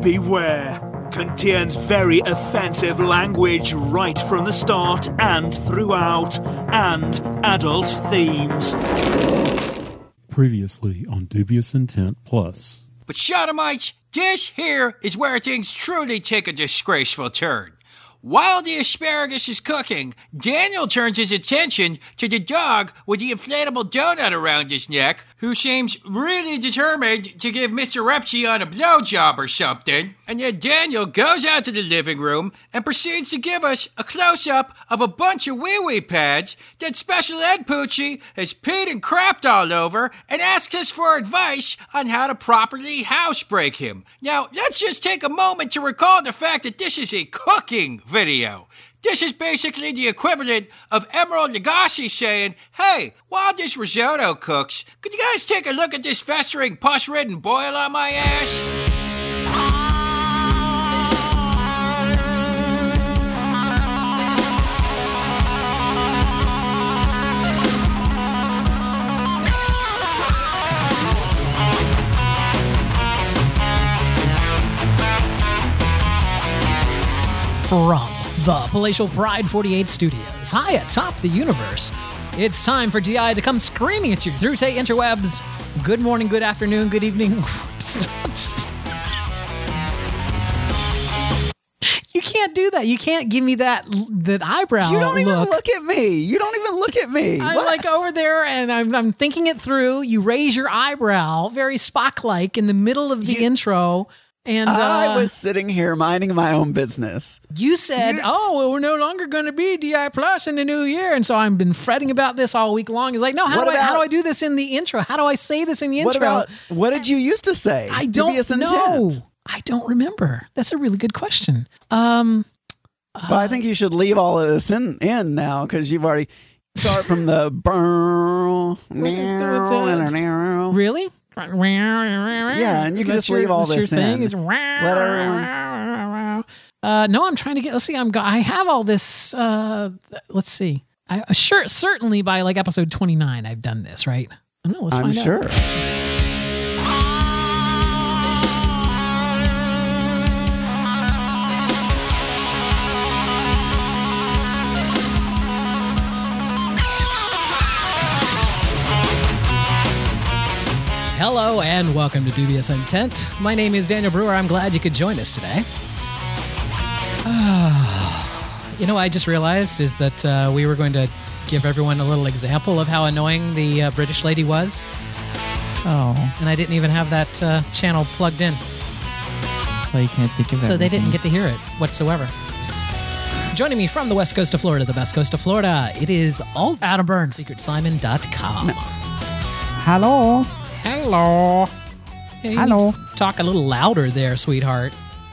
beware. Contains very offensive language right from the start and throughout, and adult themes. Previously on Dubious Intent Plus. But Sodomites, this here is where things truly take a disgraceful turn. While the asparagus is cooking, Daniel turns his attention to the dog with the inflatable donut around his neck, who seems really determined to give Mr. Repzion a blowjob or something. And then Daniel goes out to the living room and proceeds to give us a close-up of a bunch of wee-wee pads that Special Ed Poochie has peed and crapped all over and asks us for advice on how to properly housebreak him. Now, let's just take a moment to recall the fact that this is a cooking video. This is basically the equivalent of Emerald Lagasse saying, "Hey, while this risotto cooks, could you guys take a look at this festering pus-ridden boil on my ass?" From the Palatial Pride 48 Studios, high atop the universe, it's time for DI to come screaming at you through the interwebs. Good morning, good afternoon, good evening. You can't do that. You can't give me that eyebrow. You don't even look. look at me. You don't even look at me. I'm What? like over there and I'm thinking it through. You raise your eyebrow, very Spock-like, in the middle of the intro. And I was sitting here minding my own business. you said, "Oh, well, we're no longer going to be DI Plus in the new year," and so I've been fretting about this all week long. It's like, no, how do I do this in the intro? How do I say this in the intro? What did you used to say? I don't Dubious know. intent. I don't remember. That's a really good question. Well, I think you should leave all of this in now because you've already start from the Really? Yeah, and you can just leave all this thing. in. Is Let everyone. No, I'm trying to get. Let's see. I have all this. Let's see. Certainly by like episode 29, I've done this, right? I don't know. Let's I'm find sure. out. Hello and welcome to Dubious Intent. My name is Daniel Brewer. I'm glad you could join us today. You know, I just realized is that we were going to give everyone a little example of how annoying the British lady was. Oh, And I didn't even have that channel plugged in. well, you can't think of So they everything. didn't get to hear it whatsoever. Joining me from the west coast of Florida, the best coast of Florida, it is Alt Adam Burns, SecretSimon.com. Hello. Hello. Hey, you Hello. need to talk a little louder there, sweetheart.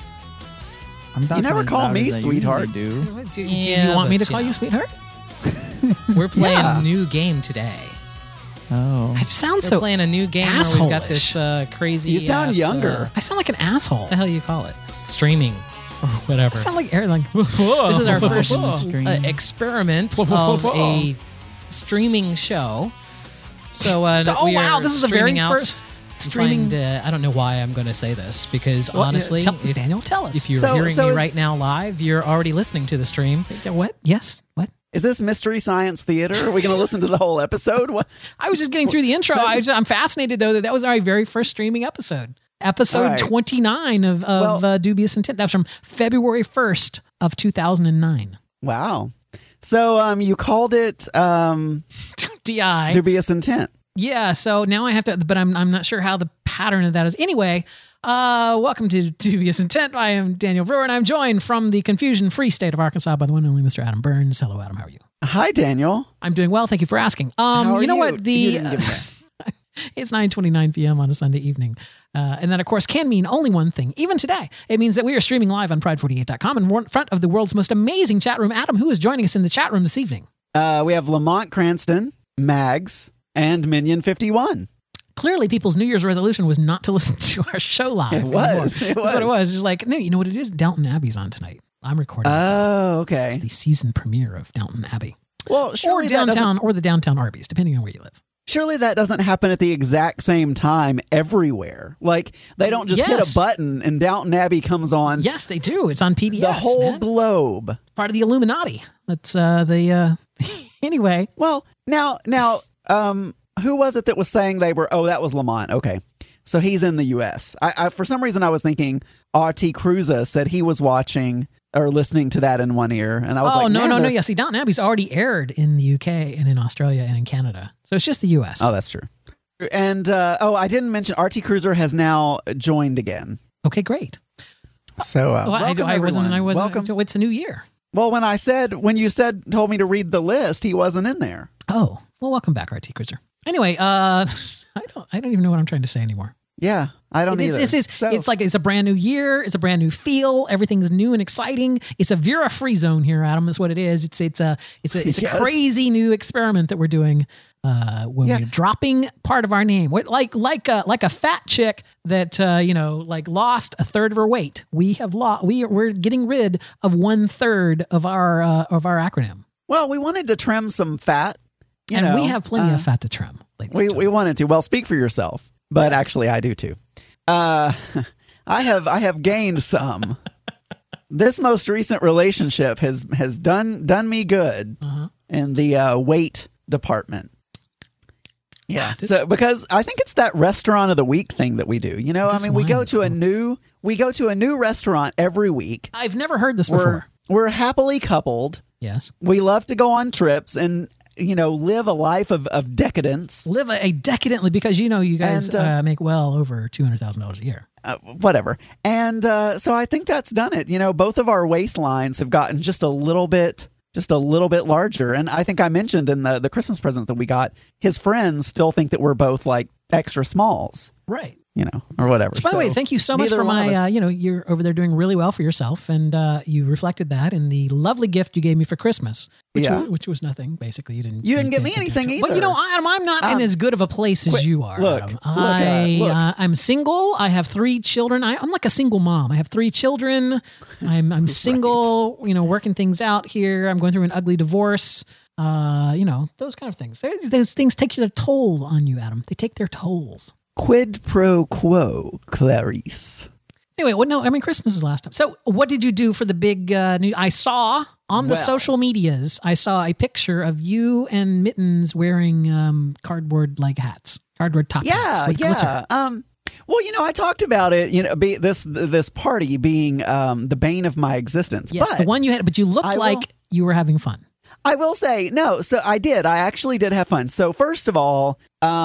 I'm talking never as call loud me as I sweetheart. usually do. Do you want me to call you sweetheart? We're playing Yeah. a new game today. Oh. I sound We're so playing a new game where we've got this crazy. You sound younger. I sound like an asshole. What the hell you call it? Streaming or whatever. I sound like Aaron. Like This is our first Stream. experiment of a streaming show. So Oh, we wow, are this is the very streaming out. first streaming- I don't know why I'm going to say this because Well, honestly, tell us, Daniel, tell us. if you're So hearing me is- right now live, you're already listening to the stream. What? Yes. What? Is this Mystery Science Theater? Are we going to listen to the whole episode? What? I was just getting through the intro. I'm fascinated though that was our very first streaming episode. Episode All right. 29 of Dubious Intent. That's from February 1st of 2009. Wow. So you called it DI. Dubious Intent. Yeah, so now I have to, but I'm not sure how the pattern of that is. Anyway, welcome to Dubious Intent. I am Daniel Brewer, and I'm joined from the confusion-free state of Arkansas by the one and only Mr. Adam Burns. Hello, Adam. How are you? Hi, Daniel. I'm doing well. Thank you for asking. How are you know you? what? You didn't give me that. It's 9:29 p.m. on a Sunday evening. And that, of course, can mean only one thing. Even today, it means that we are streaming live on Pride48.com in front of the world's most amazing chat room. Adam, who is joining us in the chat room this evening? We have Lamont Cranston, Mags, and Minion 51. Clearly, people's New Year's resolution was not to listen to our show live. It was. anymore. It That's was. what it was. Just like, no, you know what it is? Downton Abbey's on tonight. I'm recording. Oh, It's okay. the season premiere of Downton Abbey. Well, Or surely that doesn't- downtown, or the downtown Arby's, depending on where you live. surely that doesn't happen at the exact same time everywhere. Like, they don't just hit Yes. a button and Downton Abbey comes on Yes, they do. It's on PBS. the whole man. globe. Part of the Illuminati. That's the anyway. Well, now, who was it that was saying they were? Oh, that was Lamont. Okay, so he's in the U.S. I for some reason I was thinking R.T. Cruza said he was watching or listening to that in one ear, and I was like, no. man, Yeah, see, Downton Abbey's already aired in the UK and in Australia and in Canada, so it's just the US. Oh, that's true. And I didn't mention R.T. Cruiser has now joined again. Okay, great. So welcome, I wasn't. everyone. Welcome. It's a new year. Well, when you told me to read the list, he wasn't in there. Oh, well, welcome back, RT Cruiser. Anyway, I don't even know what I'm trying to say anymore. Yeah, I don't either. It's like it's a brand new year. It's a brand new feel. Everything's new and exciting. It's a Vera free zone here, Adam. Is what it is. It's a Yes. crazy new experiment that we're doing. When we're dropping part of our name, like a fat chick that lost a third of her weight. We're getting rid of 1/3 of our acronym. Well, we wanted to trim some fat, and we have plenty of fat to trim. We wanted to. Well, speak for yourself, but actually, I do too. I have gained some. This most recent relationship has done me good in the weight department. Yeah, so because I think it's that restaurant of the week thing that we do. We go to a new restaurant every week. I've never heard this before. We're happily coupled. Yes, we love to go on trips and live a life of decadence. Live a decadently, because you guys make well over $200,000 a year. Whatever. And so I think that's done it. Both of our waistlines have gotten just a little bit larger. And I think I mentioned in the Christmas present that we got, his friends still think that we're both like extra smalls. Right. Or whatever. By the way, thank you so much for my, you're over there doing really well for yourself. And you reflected that in the lovely gift you gave me for Christmas, which was nothing. Basically, you didn't give me anything either. But Adam, I'm not in as good of a place as you are. Look, Adam. I'm single. I have 3 children. I'm like a single mom. I have 3 children. I'm single, working things out here. I'm going through an ugly divorce. Those kind of things. Those things take their toll on you, Adam. They take their tolls. Quid pro quo, Clarice. Anyway, Christmas is last time. So what did you do for the big new? I saw on the social medias, I saw a picture of you and Mittens wearing cardboard hats, cardboard top hats with glitter. Well, I talked about it, this party being the bane of my existence. Yes, but the one you had, but you looked like you were having fun. I will say, no, so I did. I actually did have fun. So first of all,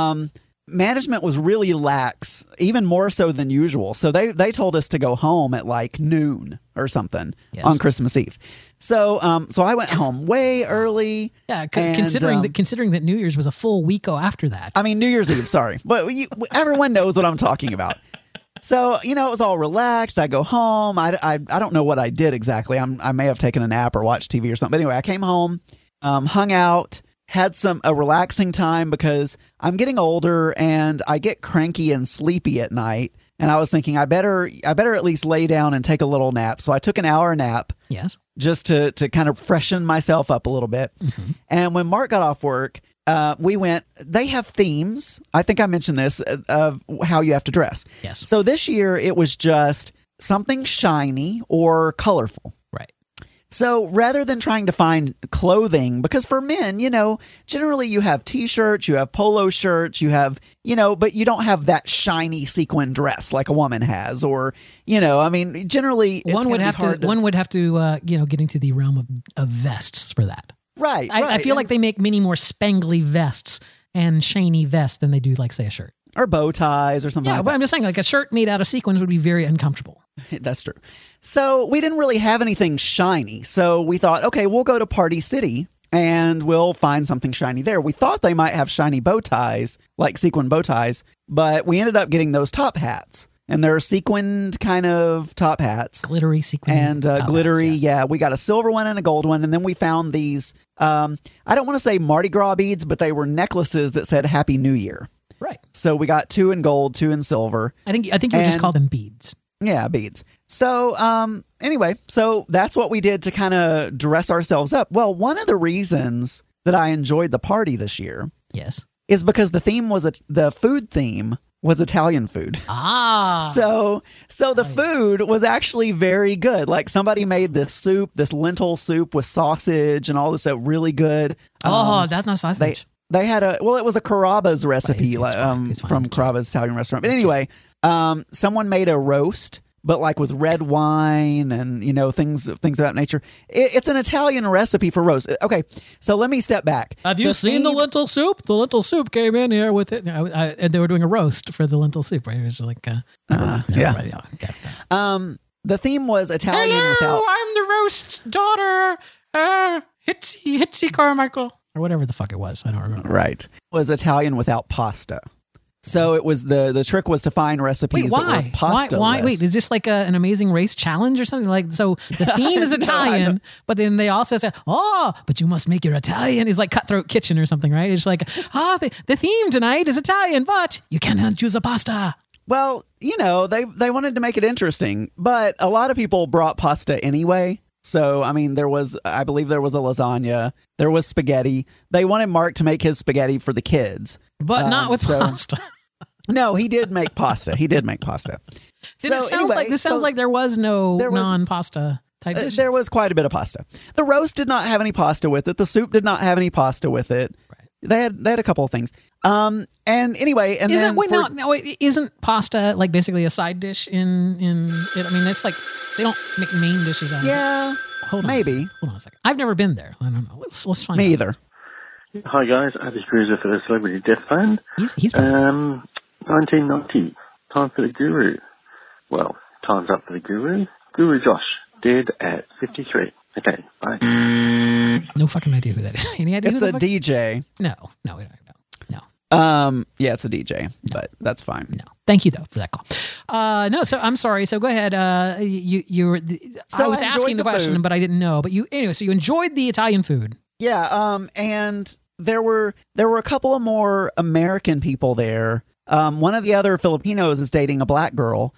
management was really lax, even more so than usual. So they told us to go home at noon or something on Christmas Eve. So I went home way early. Yeah, considering that New Year's was a full week after that. I mean, New Year's Eve, sorry. But everyone knows what I'm talking about. So, it was all relaxed. I go home. I don't know what I did exactly. I may have taken a nap or watched TV or something. But anyway, I came home, hung out, had a relaxing time because I'm getting older and I get cranky and sleepy at night. And I was thinking I better at least lay down and take a little nap. So I took an hour nap. Yes. Just to kind of freshen myself up a little bit. Mm-hmm. And when Mark got off work, we went, they have themes. I think I mentioned this of how you have to dress. Yes. So this year it was just something shiny or colorful. Right. So rather than trying to find clothing, because for men, generally you have t-shirts, you have polo shirts, you have, but you don't have that shiny sequin dress like a woman has, or, generally it's one would have to get into the realm of vests for that. Right. I feel like they make many more spangly vests and shiny vests than they do, say, a shirt. Or bow ties or something like that. Yeah, but I'm just saying, a shirt made out of sequins would be very uncomfortable. That's true. So we didn't really have anything shiny. So we thought, okay, we'll go to Party City and we'll find something shiny there. We thought they might have shiny bow ties, like sequin bow ties, but we ended up getting those top hats. And they're sequined kind of top hats. Glittery sequin. And glittery, hats, yeah. We got a silver one and a gold one. And then we found these, I don't want to say Mardi Gras beads, but they were necklaces that said Happy New Year. Right. So we got 2 in gold, 2 in silver. I think you would just call them beads. Yeah, beads. So anyway, so that's what we did to kind of dress ourselves up. Well, one of the reasons that I enjoyed the party this year, yes, is because the food theme was Italian food. Ah. So the food was actually very good. Like somebody made this lentil soup with sausage and all this stuff, really good. That's not sausage. They had it was a Carrabba's recipe Right, it's fine. from Carrabba's Italian restaurant. But anyway, someone made a roast, but like with red wine and things of that nature. It's an Italian recipe for roast. Okay, so let me step back. Have you seen the lentil soup? The lentil soup came in here with it, and they were doing a roast for the lentil soup. Right? It was like, yeah. Right, yeah. Okay. The theme was Italian Hello, without. I'm the roast daughter, Hitsy Carmichael, or whatever the fuck it was. I don't remember. Right, was Italian without pasta. So it was the trick was to find recipes that were pasta. Why? Wait, is this like an Amazing Race challenge or something? Like, so the theme is Italian, but then they also say, but you must make your Italian. It's like Cutthroat Kitchen or something, right? It's like, the theme tonight is Italian, but you cannot choose a pasta. Well, they wanted to make it interesting, but a lot of people brought pasta anyway. So, I mean, I believe there was a lasagna, there was spaghetti. They wanted Mark to make his spaghetti for the kids. But not with pasta. No, he did make pasta. It sounds like there was no non-pasta type dish. There was quite a bit of pasta. The roast did not have any pasta with it. The soup did not have any pasta with it. Right. They had a couple of things. And anyway, and isn't pasta like basically a side dish in it? I mean, it's like they don't make main dishes out of it. Yeah, Hold on maybe. Hold on a second. I've never been there. I don't know. Let's find out. Me either. Hi guys, Andy Cruiser for the Celebrity Death Band. He's probably 1990, time for the Guru. Well, time's up for the Guru. Guru Josh, dead at 53. Okay, bye. no fucking idea who that is. Any idea? It's a DJ. No. Yeah, it's a DJ, but that's fine. No. Thank you though for that call. No, so I'm sorry. So go ahead. I was asking the question, food. But I didn't know. But so you enjoyed the Italian food. Yeah, and there were a couple of more American people there. One of the other Filipinos is dating a black girl.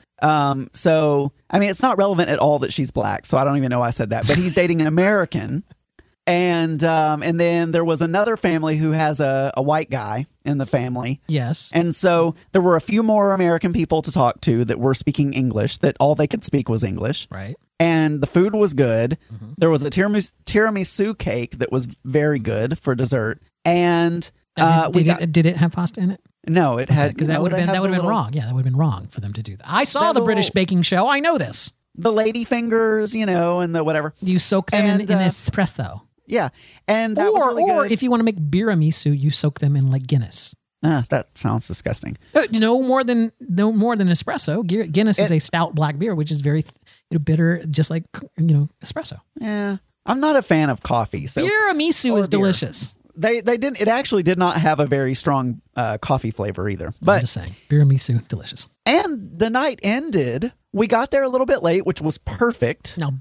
So I mean, it's not relevant at all that she's black. So I don't even know why I said that. But he's dating an American, and then there was another family who has a white guy in the family. Yes, and so there were a few more American people to talk to that were speaking English. That all they could speak was English. Right. And the food was good. Mm-hmm. There was a tiramisu cake that was very good for dessert. And did it have pasta in it? No, it had, because that would have been wrong. Yeah, that would have been wrong for them to do that. I saw the British baking show. I know this. The lady fingers, and the whatever. You soak them in espresso. Yeah, and that was really or good. if you want to make biramisu, you soak them in like Guinness. That sounds disgusting. No more than espresso. Guinness is a stout black beer, which is very bitter, just like espresso. Yeah, I'm not a fan of coffee. So biramisu is delicious. They didn't. It actually did not have a very strong coffee flavor either. But I'm just saying, biramisu, delicious. And the night ended. We got there a little bit late, which was perfect. Now,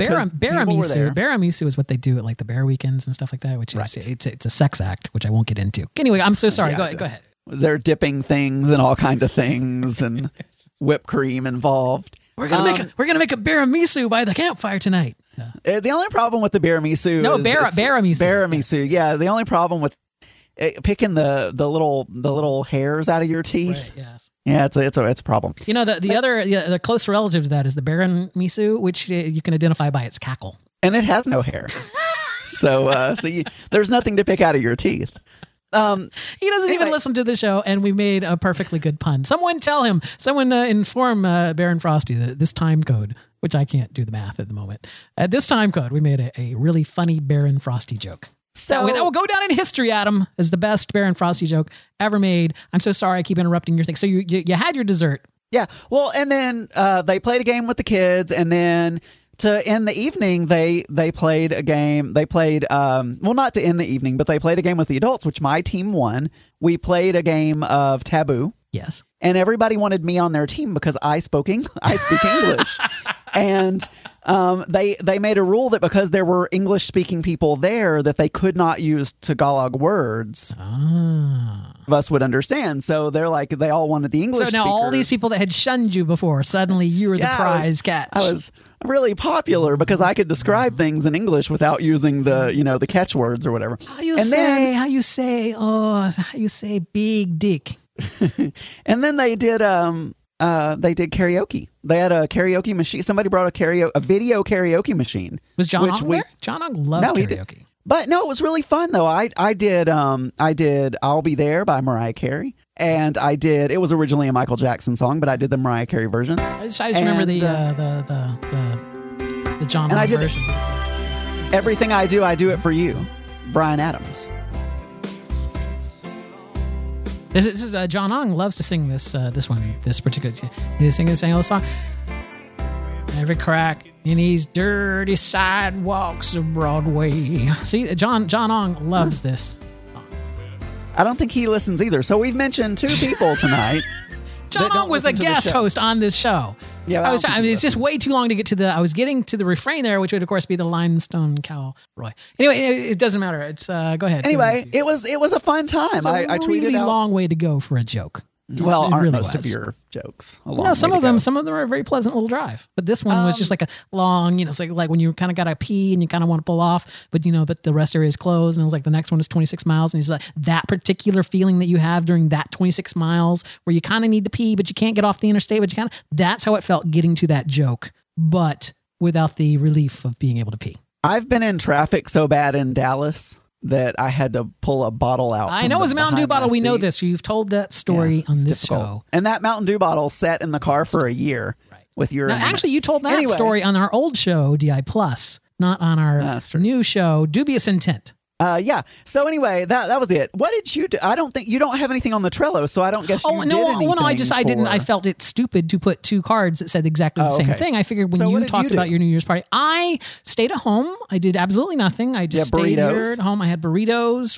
biramisu is what they do at like the Bear Weekends and stuff like that, which is it's a sex act, which I won't get into. Anyway, I'm so sorry. Go ahead. They're dipping things and all kind of things, and whipped cream involved. We're gonna make a biramisu by the campfire tonight. The only problem with the biramisu, biramisu. Yeah, the only problem with picking the little hairs out of your teeth. Right, yes. Yeah, it's a problem. The close relative to that is the biramisu, which you can identify by its cackle, and it has no hair. so there's nothing to pick out of your teeth. He doesn't even listen to the show, and we made a perfectly good pun. Someone inform Baron Frosty that this time code, which I can't do the math at the moment, at this time code, we made a really funny Baron Frosty joke. So that will go down in history, Adam, as the best Baron Frosty joke ever made. I'm so sorry I keep interrupting your thing. So you had your dessert. Yeah. Well, and then they played a game with the kids, and then to end the evening, they played a game. They played, not to end the evening, but they played a game with the adults, which my team won. We played a game of Taboo. Yes. And everybody wanted me on their team because I speak English. And They made a rule that because there were English speaking people there, that they could not use Tagalog words. Of us would understand. So they're like, they all wanted the English. So now all speakers. these people that had shunned you before, suddenly you were the prize catch. I was really popular because I could describe things in English without using the catchwords or whatever. How you say big dick. And then they did karaoke. They had a karaoke machine. Somebody brought a video karaoke machine. Was John Ong there? John Ong loves karaoke. But no, it was really fun though. I did "I'll Be There" by Mariah Carey, and it was originally a Michael Jackson song, but I did the Mariah Carey version. I just remember the John Ong version. Everything I Do It For You, Bryan Adams. This is John Ong loves to sing this particular. He's singing the whole song. Every crack in these dirty sidewalks of Broadway. See, John Ong loves this song. I don't think he listens either. So we've mentioned 2 people tonight. John Ong was a guest host on this show. Yeah, it's just way too long to get to I was getting to the refrain there, which would of course be the Limestone Cowboy. Anyway, it doesn't matter. It's go ahead. Anyway, it was a fun time. I tweeted really out. long way to go for a joke. Well, it aren't really most was. of your jokes? No, some of them are a very pleasant little drive. But this one was just like a long, it's like when you kind of got to pee and you kind of want to pull off, but but the rest area is closed. And it was like the next one is 26 miles. And he's like, that particular feeling that you have during that 26 miles where you kind of need to pee, but you can't get off the interstate, but that's how it felt getting to that joke, but without the relief of being able to pee. I've been in traffic so bad in Dallas that I had to pull a bottle out. I know it was a Mountain Dew bottle. We know this. You've told that story on this show. And that Mountain Dew bottle sat in the car for a year with your. Now, actually, you told that story on our old show, DI Plus, not on our new show, Dubious Intent. Yeah. So anyway, that was it. What did you do? I don't think you don't have anything on the Trello, so I don't guess you did anything. I didn't. I felt it stupid to put 2 cards that said exactly the same thing. I figured when you talked about your New Year's party, I stayed at home. I did absolutely nothing. I just stayed here at home. I had burritos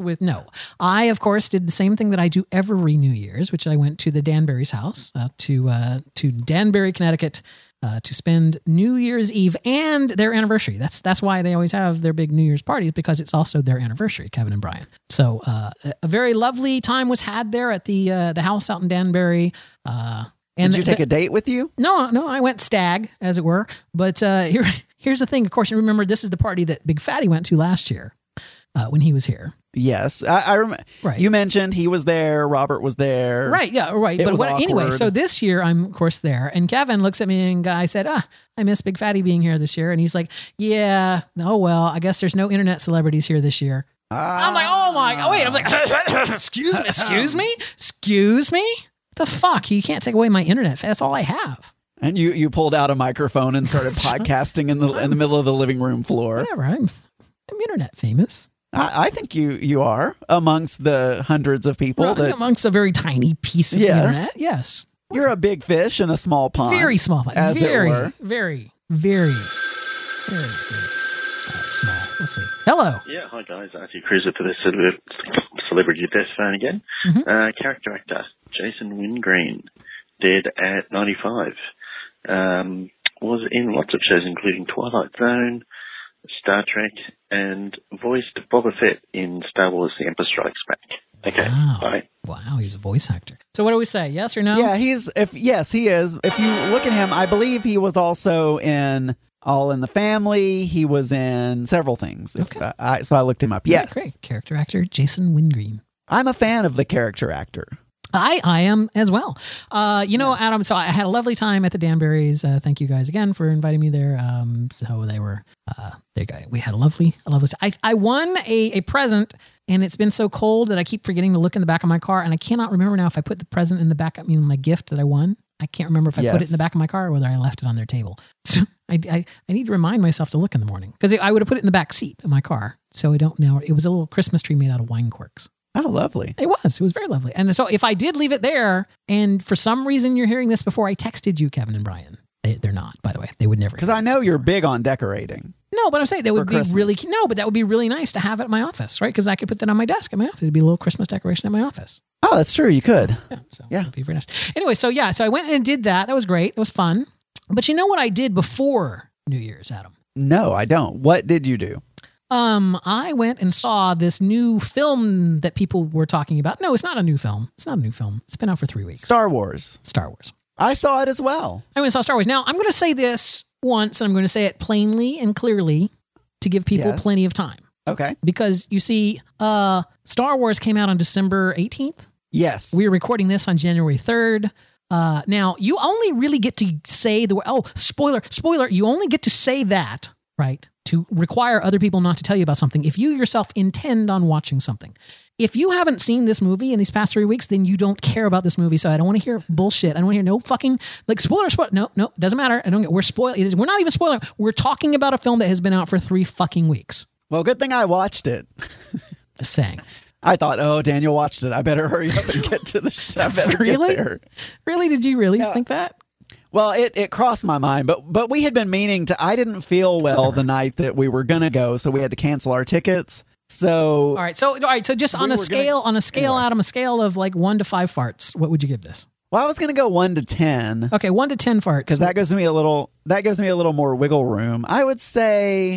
I, of course, did the same thing that I do every New Year's, which I went to the Danbury's house, to Danbury, Connecticut, to spend New Year's Eve and their anniversary. That's why they always have their big New Year's parties, because it's also their anniversary, Kevin and Brian. So a very lovely time was had there at the house out in Danbury. And did you take a date with you? No, I went stag, as it were. But here's the thing. Of course, you remember this is the party that Big Fatty went to last year when he was here. Yes, I remember. Right. You mentioned he was there. Robert was there. Right. Yeah. Right. Anyway, so this year I'm of course there, and Kevin looks at me and I said, I miss Big Fatty being here this year, and he's like, yeah. Oh well, I guess there's no internet celebrities here this year. I'm like, oh my god, wait. I'm like, excuse me. The fuck? You can't take away my internet. That's all I have. And you pulled out a microphone and started podcasting in the middle of the living room floor. Whatever. I'm internet famous. I think you are amongst the hundreds of people amongst a very tiny piece of the internet. Yes, you're a big fish in a small pond. Very small pond. As very, it were. very, very, very small. Let's see. Hello. Yeah, hi guys. Archie Cruiser for the Celebrity Death Phone again. Character actor Jason Wingreen, dead at 95. Was in lots of shows including Twilight Zone, Star Trek, and voiced Boba Fett in Star Wars The Empire Strikes Back. Okay, bye. Wow, he's a voice actor. So what do we say, yes or no? Yeah, he is. If you look at him, I believe he was also in All in the Family. He was in several things. Okay. So I looked him up. Yes. Great. Character actor Jason Wingreen. I'm a fan of the character actor. I am as well. Adam, so I had a lovely time at the Danburys. Thank you guys again for inviting me there. So they were, we had a lovely time. I won a present, and it's been so cold that I keep forgetting to look in the back of my car, and I cannot remember now if I put the present in the back, my gift that I won. I can't remember if I put it in the back of my car or whether I left it on their table. So I need to remind myself to look in the morning, because I would have put it in the back seat of my car. So I don't know. It was a little Christmas tree made out of wine corks. Oh, lovely. It was very lovely. And so if I did leave it there, and for some reason you're hearing this before I texted you, Kevin and Brian, they're not, by the way. They would never. Because I know you're big on decorating. No, but I'm saying that would be really, that would be really nice to have it at my office, right? Because I could put that on my desk at my office. It'd be a little Christmas decoration at my office. Oh, that's true. You could. Yeah. It'd be very nice. Anyway, so I went and did that. That was great. It was fun. But you know what I did before New Year's, Adam? No, I don't. What did you do? I went and saw this new film that people were talking about. No, it's not a new film. It's not a new film. It's been out for 3 weeks. Star Wars. Star Wars. I saw it as well. I went and saw Star Wars. Now, I'm going to say this once, and I'm going to say it plainly and clearly to give people Yes. plenty of time. Okay. Because, you see, Star Wars came out on December 18th. Yes. We are recording this on January 3rd. Now, you only really get to say spoiler, you only get to say that, right, to require other people not to tell you about something if you yourself intend on watching something. If you haven't seen this movie in these past 3 weeks, then you don't care about this movie. So I don't want to hear bullshit. I don't want to hear no fucking spoiler. No, doesn't matter. We're spoiling. We're not even spoiling. We're talking about a film that has been out for 3 fucking weeks. Well, good thing I watched it. Just saying. I thought, oh, Daniel watched it. I better hurry up and get to the show. I better Really? get there. Really? Did you really think that? Well, it crossed my mind, but we had been meaning to. I didn't feel well the night that we were gonna go, so we had to cancel our tickets. So All right. So just on a scale, Adam, a scale of like 1 to 5 farts, what would you give this? well, I was gonna go 1 to 10 Okay, 1 to 10 farts. because that gives me a little more wiggle room. I would say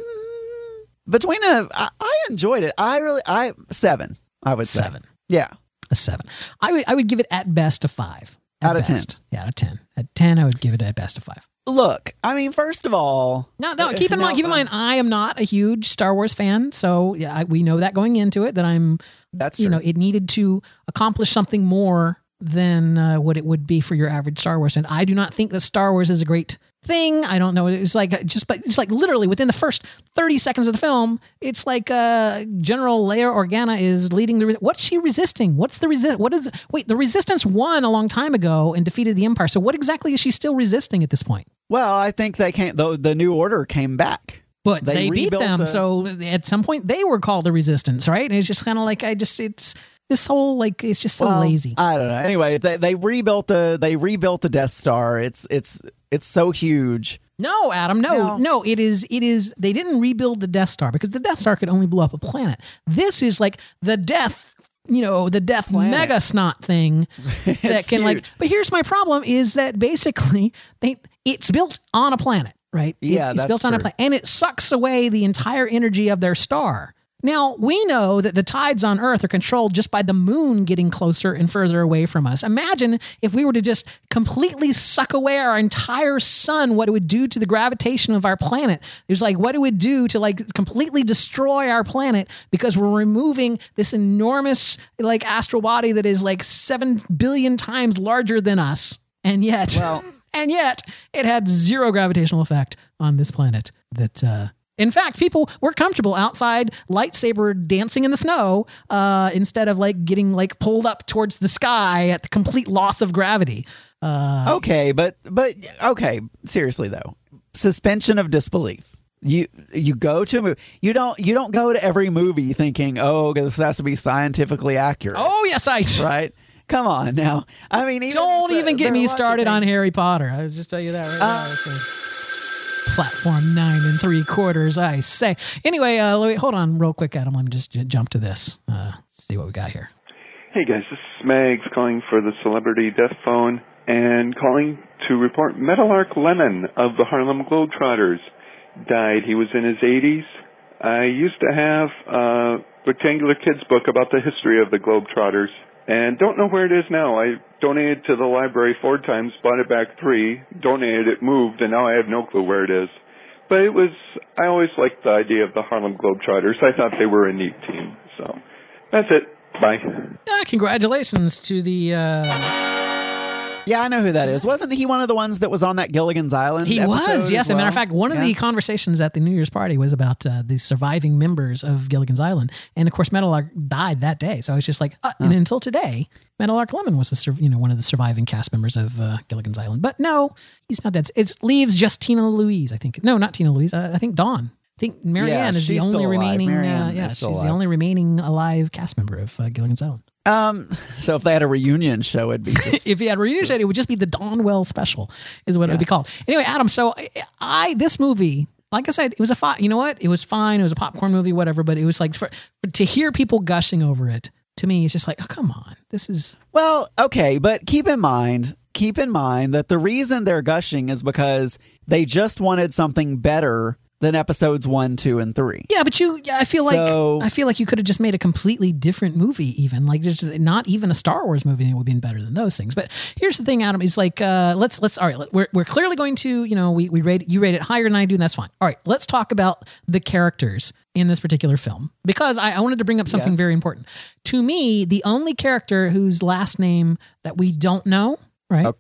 I enjoyed it. I 7. I would say 7. Yeah. A 7. I would give it at best a 5. Out of 10. Yeah, out of 10. At 10, I would give it at best a 5. Look, I mean, first of all, No, keep in mind, I am not a huge Star Wars fan, so yeah, we know that going into it that I'm. that's true. It needed to accomplish something more than what it would be for your average Star Wars fan. I do not think that Star Wars is a great thing. I don't know. It's like literally within the first 30 seconds of the film, it's like General Leia Organa is leading the. What's she resisting? What's the resist? What is? Wait, the Resistance won a long time ago and defeated the Empire. So what exactly is she still resisting at this point? Well, I think they can't. The New Order came back. But they beat rebuilt them, the- so at some point they were called the Resistance, right? And it's just kind of like it's this whole like it's just so Well, lazy. I don't know. Anyway, they rebuilt the Death Star. It's so huge. No, Adam, no. It is. They didn't rebuild the Death Star because the Death Star could only blow up a planet. This is like the death. The death Planet. mega snot thing that It's can like. huge. But here's my problem: is that basically it's built on a planet, right? Yeah, it's that's built on a true. planet, and it sucks away the entire energy of their star. Now, we know that the tides on Earth are controlled just by the moon getting closer and further away from us. Imagine if we were to just completely suck away our entire sun, what it would do to the gravitation of our planet. There's like what it would do to like completely destroy our planet because we're removing this enormous like astral body that is like 7 billion times larger than us. And yet, it had zero gravitational effect on this planet that, in fact, people were comfortable outside lightsaber dancing in the snow instead of like getting like pulled up towards the sky at the complete loss of gravity. Okay, but okay. Seriously though, suspension of disbelief. You go to a movie. You don't go to every movie thinking, oh, this has to be scientifically accurate. Oh, yes, right. Come on now. I mean, Don't even get there are me lots of started on things. Harry Potter. I'll just tell you that right now. It's platform 9 3/4, I say. Anyway, hold on real quick, Adam. Let me just jump to this. See what we got here. Hey guys, this is Smags calling for the Celebrity Death Phone and calling to report Meadowlark Lemon of the Harlem Globetrotters died. He was in his 80s. I used to have a Rectangular Kids book about the history of the Globetrotters and don't know where it is now. I donated to the library 4 times, bought it back 3, donated it, moved, and now I have no clue where it is. But I always liked the idea of the Harlem Globetrotters. I thought they were a neat team. So that's it. Bye. Congratulations to the... Yeah, I know who that is. Wasn't he one of the ones that was on that Gilligan's Island? He was, episode yes. as As a matter of well? fact, one of the conversations at the New Year's party was about the surviving members of Gilligan's Island. And of course, Meadowlark died that day. So it's just like, and until today, Meadowlark Lemon was one of the surviving cast members of Gilligan's Island. But no, he's not dead. It leaves just Tina Louise, I think. No, not Tina Louise. I think Dawn. I think Marianne is the she's only still alive. remaining. Marianne is She's still the alive. only remaining alive cast member of Gilligan's Island. So if they had a reunion show, it'd be just, If he had a reunion show, it would just be the Dawnwell special, is what it would be called. Anyway, Adam, so this movie, like I said, it was you know what? It was fine. It was a popcorn movie, whatever. But it was like to hear people gushing over it. To me, it's just like, oh, come on, this is well, okay, but keep in mind, keep in mind that the reason they're gushing is because they just wanted something better than episodes 1, 2, and 3. Yeah, but I feel like you could have just made a completely different movie, even like just not even a Star Wars movie, and it would have been better than those things. But here's the thing, Adam, is like let's all right. We're clearly going to we rate it higher than I do, and that's fine. All right, let's talk about the characters in this particular film because I wanted to bring up something very important. To me, the only character whose last name that we don't know, right?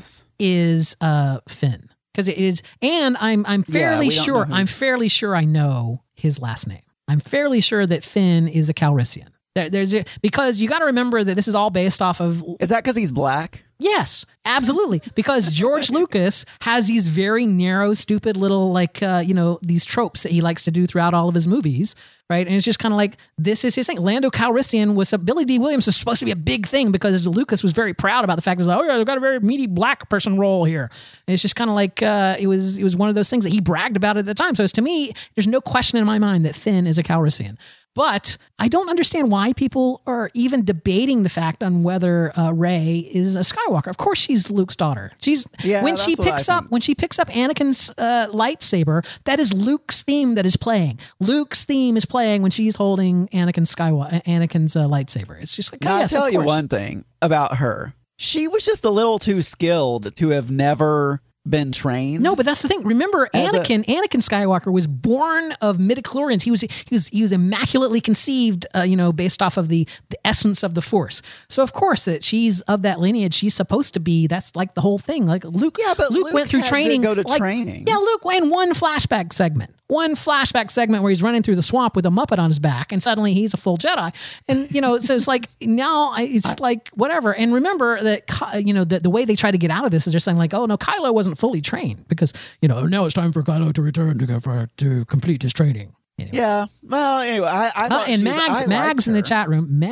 Is Finn. Because it is, and I'm fairly sure I know his last name. I'm fairly sure that Finn is a Calrissian. Because you got to remember that this is all based off of. Is that because he's black? Yes, absolutely. Because George Lucas has these very narrow, stupid little these tropes that he likes to do throughout all of his movies. Right. And it's just kind of like, this is his thing. Lando Calrissian Billy D. Williams was supposed to be a big thing because Lucas was very proud about the fact that, I've got a very meaty black person role here. And it's just kind of like, it was one of those things that he bragged about at the time. So to me, there's no question in my mind that Finn is a Calrissian. But I don't understand why people are even debating the fact on whether Rey is a Skywalker. Of course, she's Luke's daughter. When she picks up Anakin's lightsaber, that is Luke's theme that is playing. Luke's theme is playing when she's holding Anakin's lightsaber. It's just like, now, I'll tell you one thing about her. She was just a little too skilled to have never been trained. No, but that's the thing. Remember, Anakin Skywalker was born of midichlorians. He was immaculately conceived, based off of the essence of the Force. So of course that she's of that lineage. She's supposed to be. That's like the whole thing. Like Luke. Yeah, but Luke went through training. To go to training. Yeah, Luke went in one flashback segment where he's running through the swamp with a Muppet on his back, and suddenly he's a full Jedi. And so it's like now it's like whatever. And remember that the way they try to get out of this is they're saying like, oh no, Kylo wasn't fully trained because now it's time for Kylo to return to complete his training. Anyway. Yeah. Well, anyway, I Mags in the chat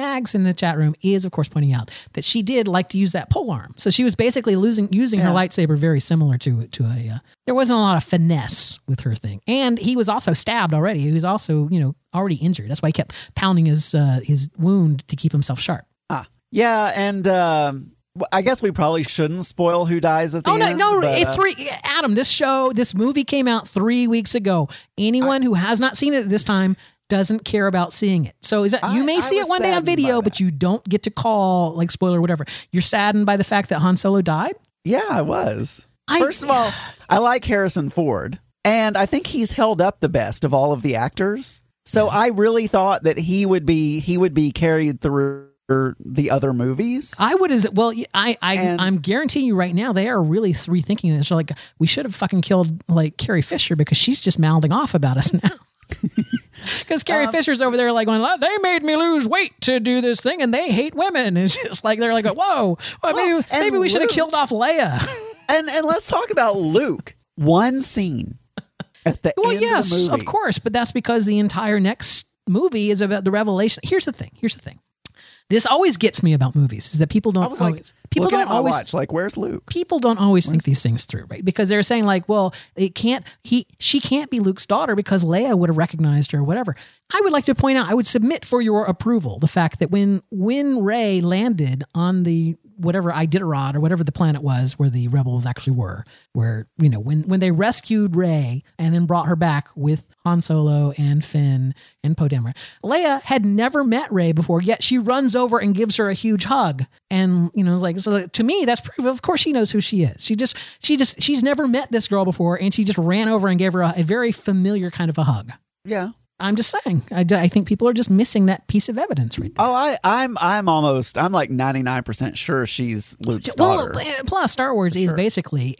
room is of course pointing out that she did like to use that pole arm. So she was basically using her lightsaber very similar to a. There wasn't a lot of finesse with her thing, and he was also stabbed already. He was also already injured. That's why he kept pounding his wound to keep himself sharp. Yeah, and. I guess we probably shouldn't spoil who dies at the end. Adam, this movie came out 3 weeks ago. Anyone who has not seen it at this time doesn't care about seeing it. So you may see it one day on video, but you don't get to call like spoiler or whatever. You're saddened by the fact that Han Solo died? Yeah, I was. First of all, I like Harrison Ford, and I think he's held up the best of all of the actors. So I really thought that he would be carried through the other movies. I would as well. I'm guaranteeing you right now they are really rethinking this. They're like, we should have fucking killed like Carrie Fisher because she's just mouthing off about us now. Because Carrie Fisher's over there like going, they made me lose weight to do this thing and they hate women. It's just like they're like, whoa, maybe we should have killed off Leia. and let's talk about Luke. One scene at the end of the movie. Of course, but that's because the entire next movie is about the revelation. Here's the thing. This always gets me about movies is that people don't. People don't always watch. Like, where's Luke? People don't always think these things through, right? Because they're saying like, well, she can't be Luke's daughter because Leia would have recognized her or whatever. I would like to point out, I would submit for your approval the fact that when Rey landed on the whatever Iditarod or whatever the planet was where the rebels actually were, where when they rescued Rey and then brought her back with Han Solo and Finn and Poe Dameron, Leia had never met Rey before, yet she runs over and gives her a huge hug, and like, so to me that's proof. Of course she knows who she is. She's never met this girl before, and she just ran over and gave her a very familiar kind of a hug. Yeah. I'm just saying. I think people are just missing that piece of evidence right there. Oh, I'm like 99% sure she's Luke's daughter. Plus, Star Wars is basically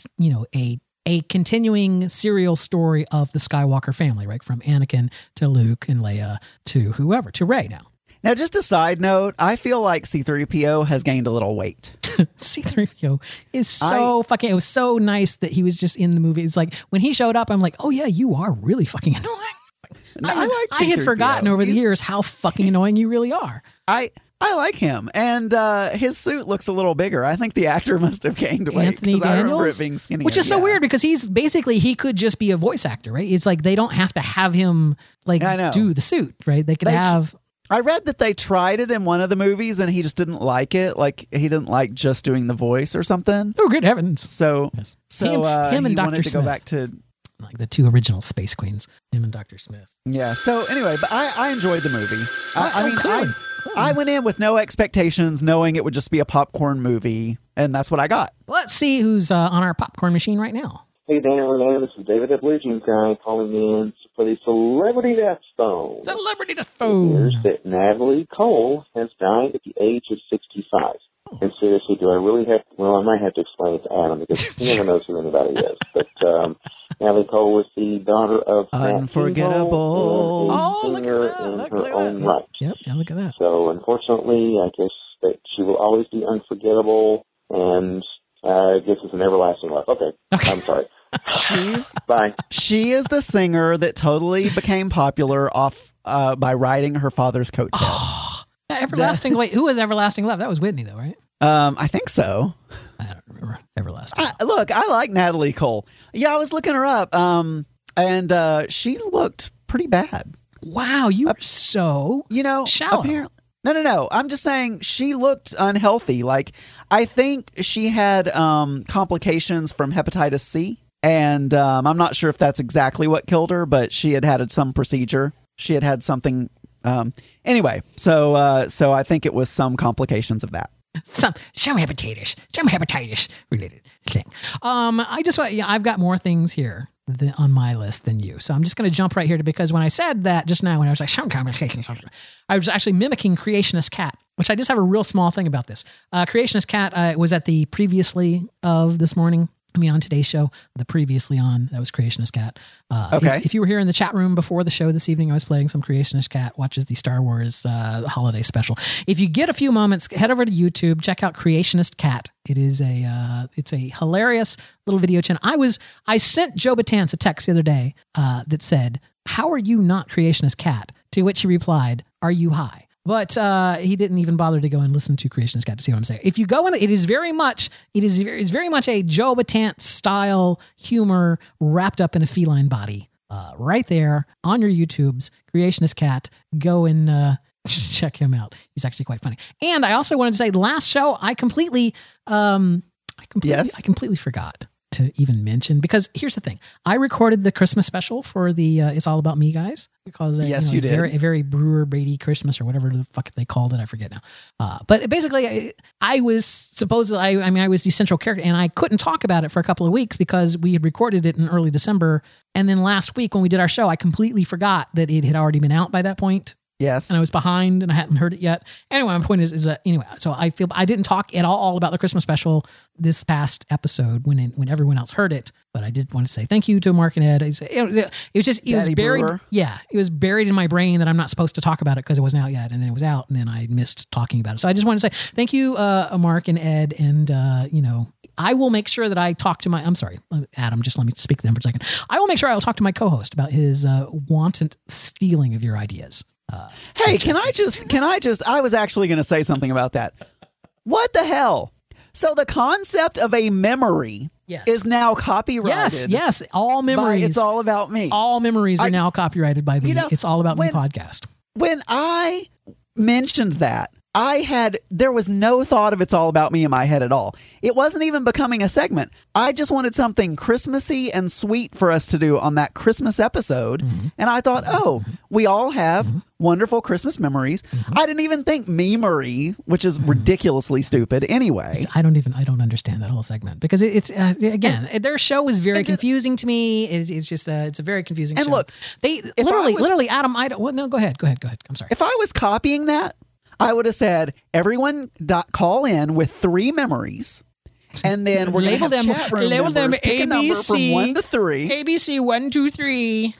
a continuing serial story of the Skywalker family, right? From Anakin to Luke and Leia to whoever, to Rey now. Now, just a side note, I feel like C-3PO has gained a little weight. C-3PO is so fucking... It was so nice that he was just in the movie. It's like, when he showed up, I'm like, oh yeah, you are really fucking annoying. I had forgotten over the years how fucking annoying you really are. I like him, and his suit looks a little bigger. I think the actor must have gained weight. Anthony Daniels? I remember it being skinnier. Which is so weird because he's basically, he could just be a voice actor, right? It's like they don't have to have him like do the suit, right? They could have... I read that they tried it in one of the movies and he just didn't like it. Like he didn't like just doing the voice or something. Oh, good heavens! So, Yes. so Him and he Dr. wanted to Smith. go back to Like the two original Space Queens, him and Dr. Smith. yeah. So anyway, but I enjoyed the movie. I mean, clearly. I went in with no expectations, knowing it would just be a popcorn movie, and that's what I got. Let's see who's on our popcorn machine right now. Hey, Daniel and Anna, this is David at Blue Jeans Guy calling in for the Celebrity Death Phone. Celebrity Death It Phone. appears that Natalie Cole has died at the age of 65. And seriously, do I really have well, I might have to explain it to Adam because he never knows who anybody is. But Natalie Cole was the daughter of Matt Unforgettable. Kingle, Oh, a look at singer that. in Look her at own that. right. Yep, yeah, look at that. So unfortunately, I guess that she will always be unforgettable, and I guess it's an everlasting love. Okay. I'm sorry. Bye. She is the singer that totally became popular off by riding her father's coattails. Yeah, Everlasting. Wait, who was Everlasting Love? That was Whitney, though, right? I think so. I don't remember. Everlasting. Look, I like Natalie Cole. Yeah, I was looking her up, and she looked pretty bad. Wow, you are so shallow. Apparently, no. I'm just saying she looked unhealthy. Like I think she had complications from hepatitis C, and I'm not sure if that's exactly what killed her, but she had some procedure. She had something. Anyway, so I think it was some complications of that. Some hepatitis related thing. I've got more things here on my list than you, so I'm just going to jump right here because when I said that just now, when I was like some conversations, I was actually mimicking Creationist Cat, which I just have a real small thing about this. Creationist Cat was at the previously of this morning. I mean, on today's show, the previously on, that was Creationist Cat. Okay. If you were here in the chat room before the show this evening, I was playing some Creationist Cat, watches the Star Wars holiday special. If you get a few moments, head over to YouTube, check out Creationist Cat. It is it's a hilarious little video channel. I sent Joe Batance a text the other day that said, "How are you not Creationist Cat?" To which he replied, "Are you high?" But he didn't even bother to go and listen to Creationist Cat to see what I'm saying. If you go in, it's very much a Joe Batance style humor wrapped up in a feline body. Right there on your YouTubes, Creationist Cat. Go and check him out. He's actually quite funny. And I also wanted to say, last show I completely forgot to even mention, because here's the thing. I recorded the Christmas special for the It's All About Me guys, because you did. a very Brewer Brady Christmas or whatever the fuck they called it, I forget now. But basically I was supposedly I was the central character, and I couldn't talk about it for a couple of weeks because we had recorded it in early December, and then last week when we did our show I completely forgot that it had already been out by that point. Yes. And I was behind and I hadn't heard it yet. Anyway, my point is that anyway, so I feel I didn't talk at all about the Christmas special this past episode when everyone else heard it. But I did want to say thank you to Mark and Ed. It was buried. Brewer. Yeah, it was buried in my brain that I'm not supposed to talk about it because it wasn't out yet, and then it was out, and then I missed talking about it. So I just want to say thank you, Mark and Ed, and I will make sure that I talk to my. I'm sorry, Adam. Just let me speak to them for a second. I will make sure I will talk to my co-host about his wanton stealing of your ideas. Hey, can I just, I was actually going to say something about that. What the hell? So the concept of a memory is now copyrighted. Yes. All memories. It's All About Me. All memories are now copyrighted by the It's All About Me podcast. When I mentioned that, there was no thought of It's All About Me in my head at all. It wasn't even becoming a segment. I just wanted something Christmassy and sweet for us to do on that Christmas episode. Mm-hmm. And I thought, we all have wonderful Christmas memories. Mm-hmm. I didn't even think memory, which is ridiculously stupid anyway. I don't understand that whole segment because it's again, their show is very confusing to me. It's just it's a very confusing show. And look, they literally, Adam, no, go ahead. I'm sorry. If I was copying that, I would have said, everyone call in with 3 memories, and then we're going to have chat room members pick a number from 1 to 3. ABC 1, 2, 3.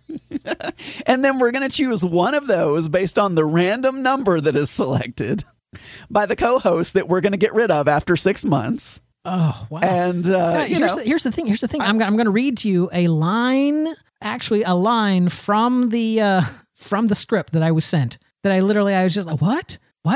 And then we're going to choose one of those based on the random number that is selected by the co-host that we're going to get rid of after 6 months. Oh, wow. And, here's the thing. I'm going to read to you a line from the script that I was sent. That I was just like, what?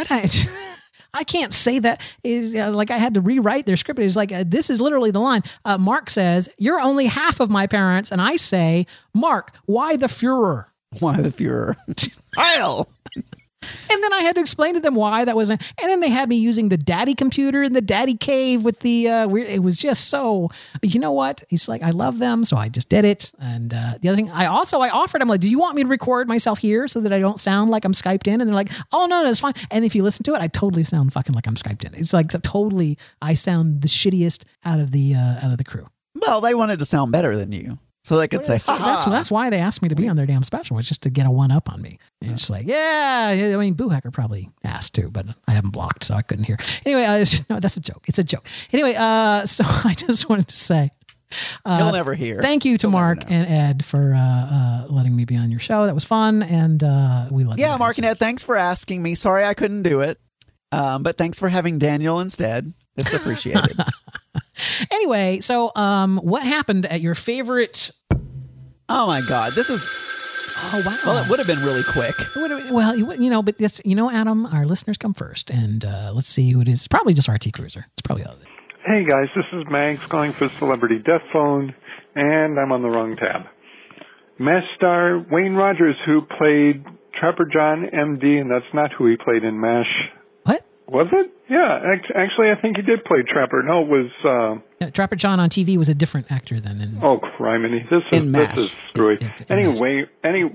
I can't say that. Like I had to rewrite their script. It was like, this is literally the line. Mark says, "You're only half of my parents." And I say, "Mark, why the Fuhrer?" Why the Fuhrer? Heil! And then I had to explain to them why that wasn't. And then they had me using the daddy computer in the daddy cave with the weird. It was just so. But you know what? It's like I love them, so I just did it. And the other thing, I offered them like, do you want me to record myself here so that I don't sound like I'm Skyped in? And they're like, oh no, it's fine. And if you listen to it, I totally sound fucking like I'm Skyped in. It's like totally. I sound the shittiest out of the crew. Well, they wanted to sound better than you. So they could say, that's why they asked me to be on their damn special, was just to get a one up on me. And it's like, yeah, I mean, Boo Hacker probably asked too, but I haven't blocked, so I couldn't hear. Anyway, no, that's a joke. It's a joke. Anyway, so I just wanted to say, you'll never hear. Thank you to Mark and Ed for letting me be on your show. That was fun, and we love you. Yeah, Mark and Ed, thanks for asking me. Sorry I couldn't do it, but thanks for having Daniel instead. It's appreciated. Anyway, so what happened at your favorite? Oh my God, this is. Oh wow! Well, it would have been really quick. Well, but it's Adam, our listeners come first, and let's see who it is. It's probably just RT Cruiser. It's probably all of it. Hey guys, this is Mags calling for Celebrity Death Phone, and I'm on the wrong tab. MASH star Wayne Rogers, who played Trapper John MD, and that's not who he played in MASH. What? Was it? Yeah, actually, I think he did play Trapper. No, it was... Trapper John on TV was a different actor than in... Oh, criminy. This is screwy. Anyway,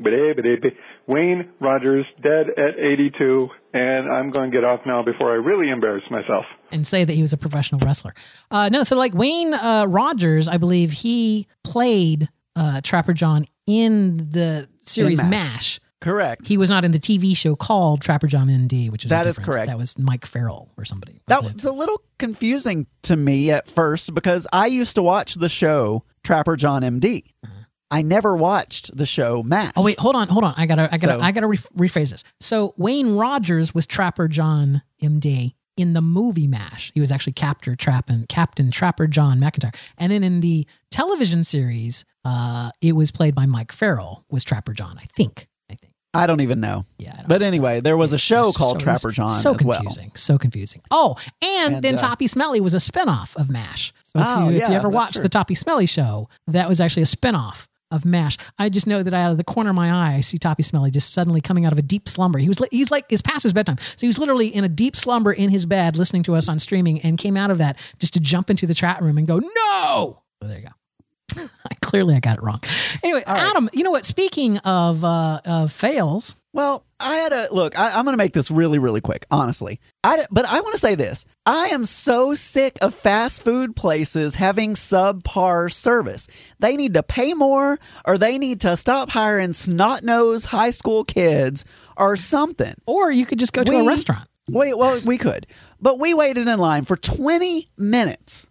Wayne Rogers, dead at 82, and I'm going to get off now before I really embarrass myself. And say that he was a professional wrestler. No, so like Wayne Rogers, I believe he played Trapper John in the series MASH. Correct. He was not in the TV show called Trapper John ND, which is that is correct. That was Mike Farrell or somebody. That was a little confusing to me at first because I used to watch the show Trapper John MD. I never watched the show MASH. Oh wait, hold on. I gotta rephrase this. So Wayne Rogers was Trapper John MD in the movie MASH. He was actually Captain Trapper John McIntyre, and then in the television series, it was played by Mike Farrell. Was Trapper John, I think. I don't even know. Yeah, but anyway, there was a show called Trapper John as well. So confusing. Oh, and then Toppy Smelly was a spinoff of MASH. So if you ever watched the Toppy Smelly show, that was actually a spinoff of MASH. I just know that out of the corner of my eye, I see Toppy Smelly just suddenly coming out of a deep slumber. He's like, it's past his bedtime. So he was literally in a deep slumber in his bed listening to us on streaming and came out of that just to jump into the chat room and go, no! So there you go. Clearly, I got it wrong. Anyway, Adam, you know what? Speaking of fails. Well, I had a look. I'm going to make this really, really quick, honestly. But I want to say this. I am so sick of fast food places having subpar service. They need to pay more, or they need to stop hiring snot-nosed high school kids or something. Or you could just go to a restaurant. We could. But we waited in line for 20 minutes.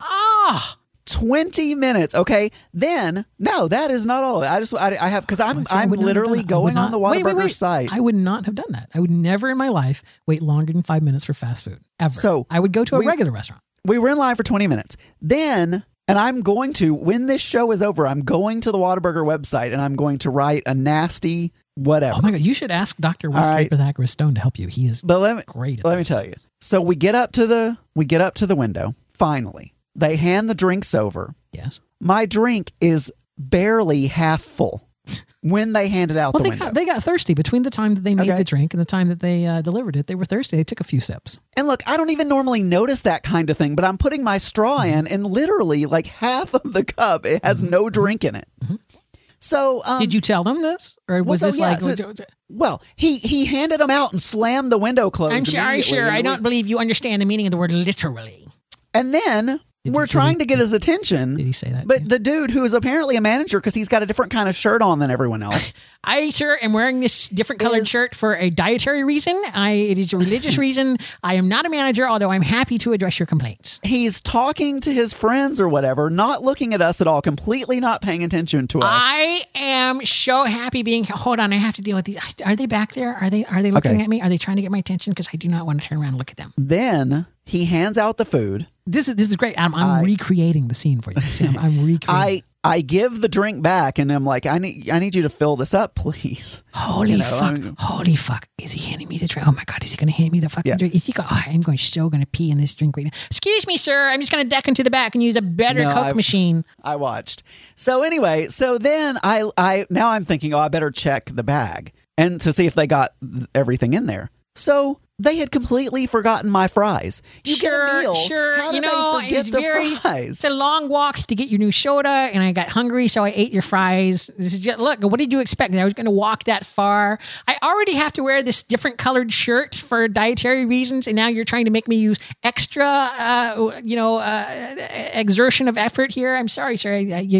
20 minutes. Okay. Then, no, that is not all of it. I have, because I'm literally going on the Whataburger site. I would not have done that. I would never in my life wait longer than 5 minutes for fast food. Ever. So I would go to a regular restaurant. We were in line for 20 minutes. Then, and I'm going to, when this show is over, I'm going to the Whataburger website and I'm going to write a nasty whatever. Oh my God. You should ask Dr. Wesley Pythagoras Stone to help you. He is great at Let me tell you. So we get up to the window. Finally. They hand the drinks over. Yes. My drink is barely half full when they handed out the window. They got thirsty between the time that they made the drink and the time that they delivered it. They were thirsty. They took a few sips. And look, I don't even normally notice that kind of thing, but I'm putting my straw in, and literally like half of the cup, it has no drink in it. Mm-hmm. So, did you tell them this, or was this like? Well, he handed them out and slammed the window closed. I'm sorry, sir. I don't believe you understand the meaning of the word literally. And then. We're trying to get his attention. Did he say that? But the dude, who is apparently a manager because he's got a different kind of shirt on than everyone else. I, sir, am wearing this different colored shirt for a dietary reason. It is a religious reason. I am not a manager, although I'm happy to address your complaints. He's talking to his friends or whatever, not looking at us at all, completely not paying attention to us. I am so happy being. Hold on, I have to deal with these. Are they back there? Are they looking at me? Are they trying to get my attention? Because I do not want to turn around and look at them. Then he hands out the food. This is great. I'm recreating the scene for you. See, I'm recreating. I give the drink back and I'm like, I need you to fill this up, please. Holy fuck. Is he handing me the drink? Oh my God, is he going to hand me the fucking drink? Is he I'm going to pee in this drink right now. Excuse me, sir. I'm just going to duck into the back and use a better Coke machine. I watched. So anyway, then now I'm thinking, I better check the bag and to see if they got everything in there. So they had completely forgotten my fries. You get a meal. Sure. How did You know, they forget it's the fries? It's a long walk to get your new soda, and I got hungry, so I ate your fries. This is just, look, what did you expect? I was going to walk that far. I already have to wear this different colored shirt for dietary reasons, and now you're trying to make me use extra, exertion of effort here. I'm sorry, sir.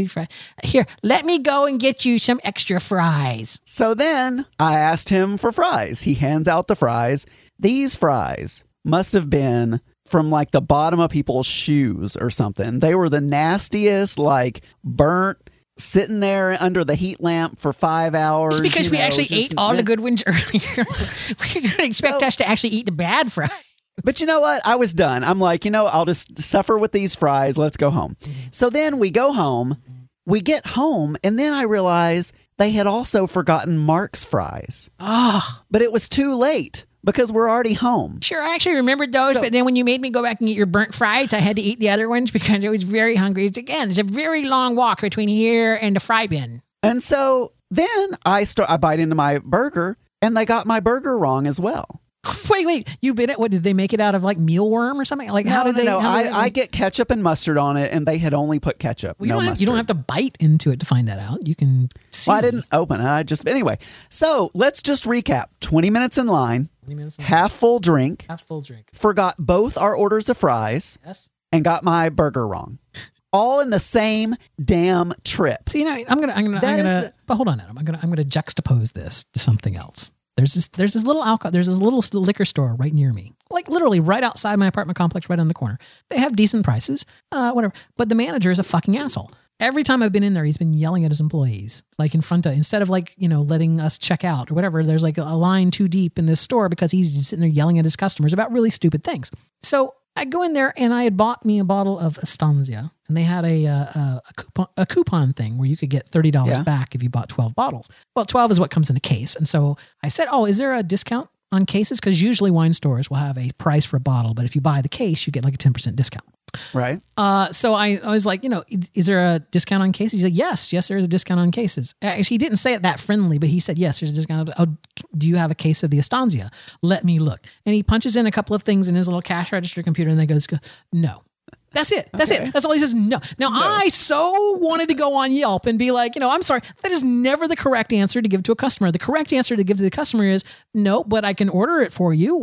Here, let me go and get you some extra fries. So then I asked him for fries. He hands out the fries. These fries must have been from like the bottom of people's shoes or something. They were the nastiest, like burnt, sitting there under the heat lamp for 5 hours. Just because we actually ate all the good ones earlier. We didn't expect us to actually eat the bad fries. But you know what? I was done. I'm like, I'll just suffer with these fries. Let's go home. So then we go home. We get home, and then I realize they had also forgotten Mark's fries. But it was too late. Because we're already home. Sure, I actually remembered those, but then when you made me go back and get your burnt fries, I had to eat the other ones because I was very hungry. It's a very long walk between here and the fry bin. And so then I bite into my burger, and they got my burger wrong as well. Wait, you bit it? What, did they make it out of like mealworm or something? Like how did they? No, I get ketchup and mustard on it, and they had only put ketchup, mustard. You don't have to bite into it to find that out. You can see. Well, I didn't open it. Anyway. So let's just recap. 20 minutes in line. Half full drink. Forgot both our orders of fries. Yes. And got my burger wrong. All in the same damn trip. So I'm gonna. But hold on, Adam. I'm gonna juxtapose this to something else. There's this little liquor store right near me, like literally right outside my apartment complex, right on the corner. They have decent prices, whatever. But the manager is a fucking asshole. Every time I've been in there, he's been yelling at his employees, like instead of like, letting us check out or whatever, there's like a line too deep in this store because he's just sitting there yelling at his customers about really stupid things. So I go in there and I had bought me a bottle of Estancia, and they had a coupon thing where you could get $30 back if you bought 12 bottles. Well, 12 is what comes in a case. And so I said, is there a discount on cases? Because usually wine stores will have a price for a bottle, but if you buy the case, you get like a 10% discount. Right. So I was like, is there a discount on cases? He's like, yes, there is a discount on cases. Actually, he didn't say it that friendly, but he said, yes, there's a discount. Oh, do you have a case of the Estancia? Let me look. And he punches in a couple of things in his little cash register computer, and then goes, no. That's it. That's it. That's all he says. No. Now, I so wanted to go on Yelp and be like, I'm sorry. That is never the correct answer to give to a customer. The correct answer to give to the customer is no, but I can order it for you.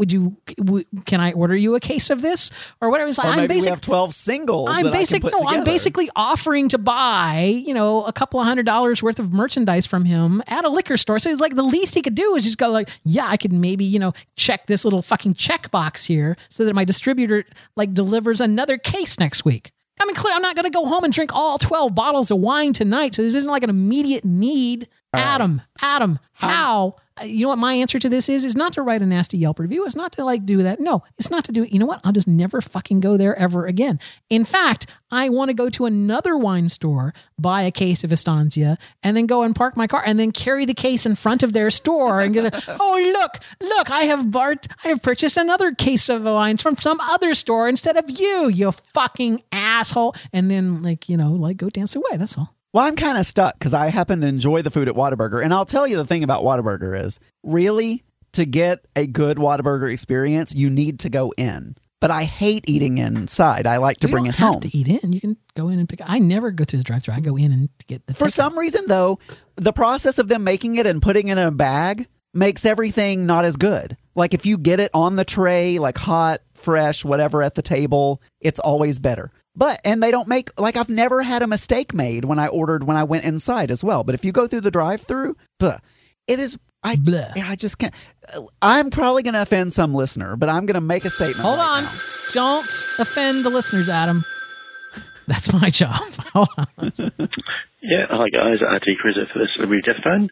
Can I order you a case of this or whatever? Or maybe we have 12 singles. I'm basically offering to buy, a couple of $100 worth of merchandise from him at a liquor store. So it's like the least he could do is just go like, I could maybe, check this little fucking checkbox here so that my distributor like delivers another case next week. I mean, clearly, I'm not going to go home and drink all 12 bottles of wine tonight. So this isn't like an immediate need. Adam, how? You know what my answer to this is not to write a nasty Yelp review. It's not to like do that. No, it's not to do it. You know what? I'll just never fucking go there ever again. In fact, I want to go to another wine store, buy a case of Estancia, and then go and park my car and then carry the case in front of their store and get look, I have purchased another case of wines from some other store instead of you fucking asshole. And then go dance away. That's all. Well, I'm kind of stuck because I happen to enjoy the food at Whataburger. And I'll tell you the thing about Whataburger is really to get a good Whataburger experience, you need to go in. But I hate eating inside. I like to bring it home. You don't have to eat in. You can go in and pick it. I never go through the drive-thru. I go in and get the For some reason, though, the process of them making it and putting it in a bag makes everything not as good. Like if you get it on the tray, like hot, fresh, whatever at the table, it's always better. And they don't make, like I've never had a mistake made when I went inside as well. But if you go through the drive-thru, it is, I just can't. I'm probably going to offend some listener, but I'm going to make a statement. Hold on. Now. Don't offend the listeners, Adam. That's my job. Hold on. Yeah, hi guys, RT Cruiser for the Celebrity Death Phone.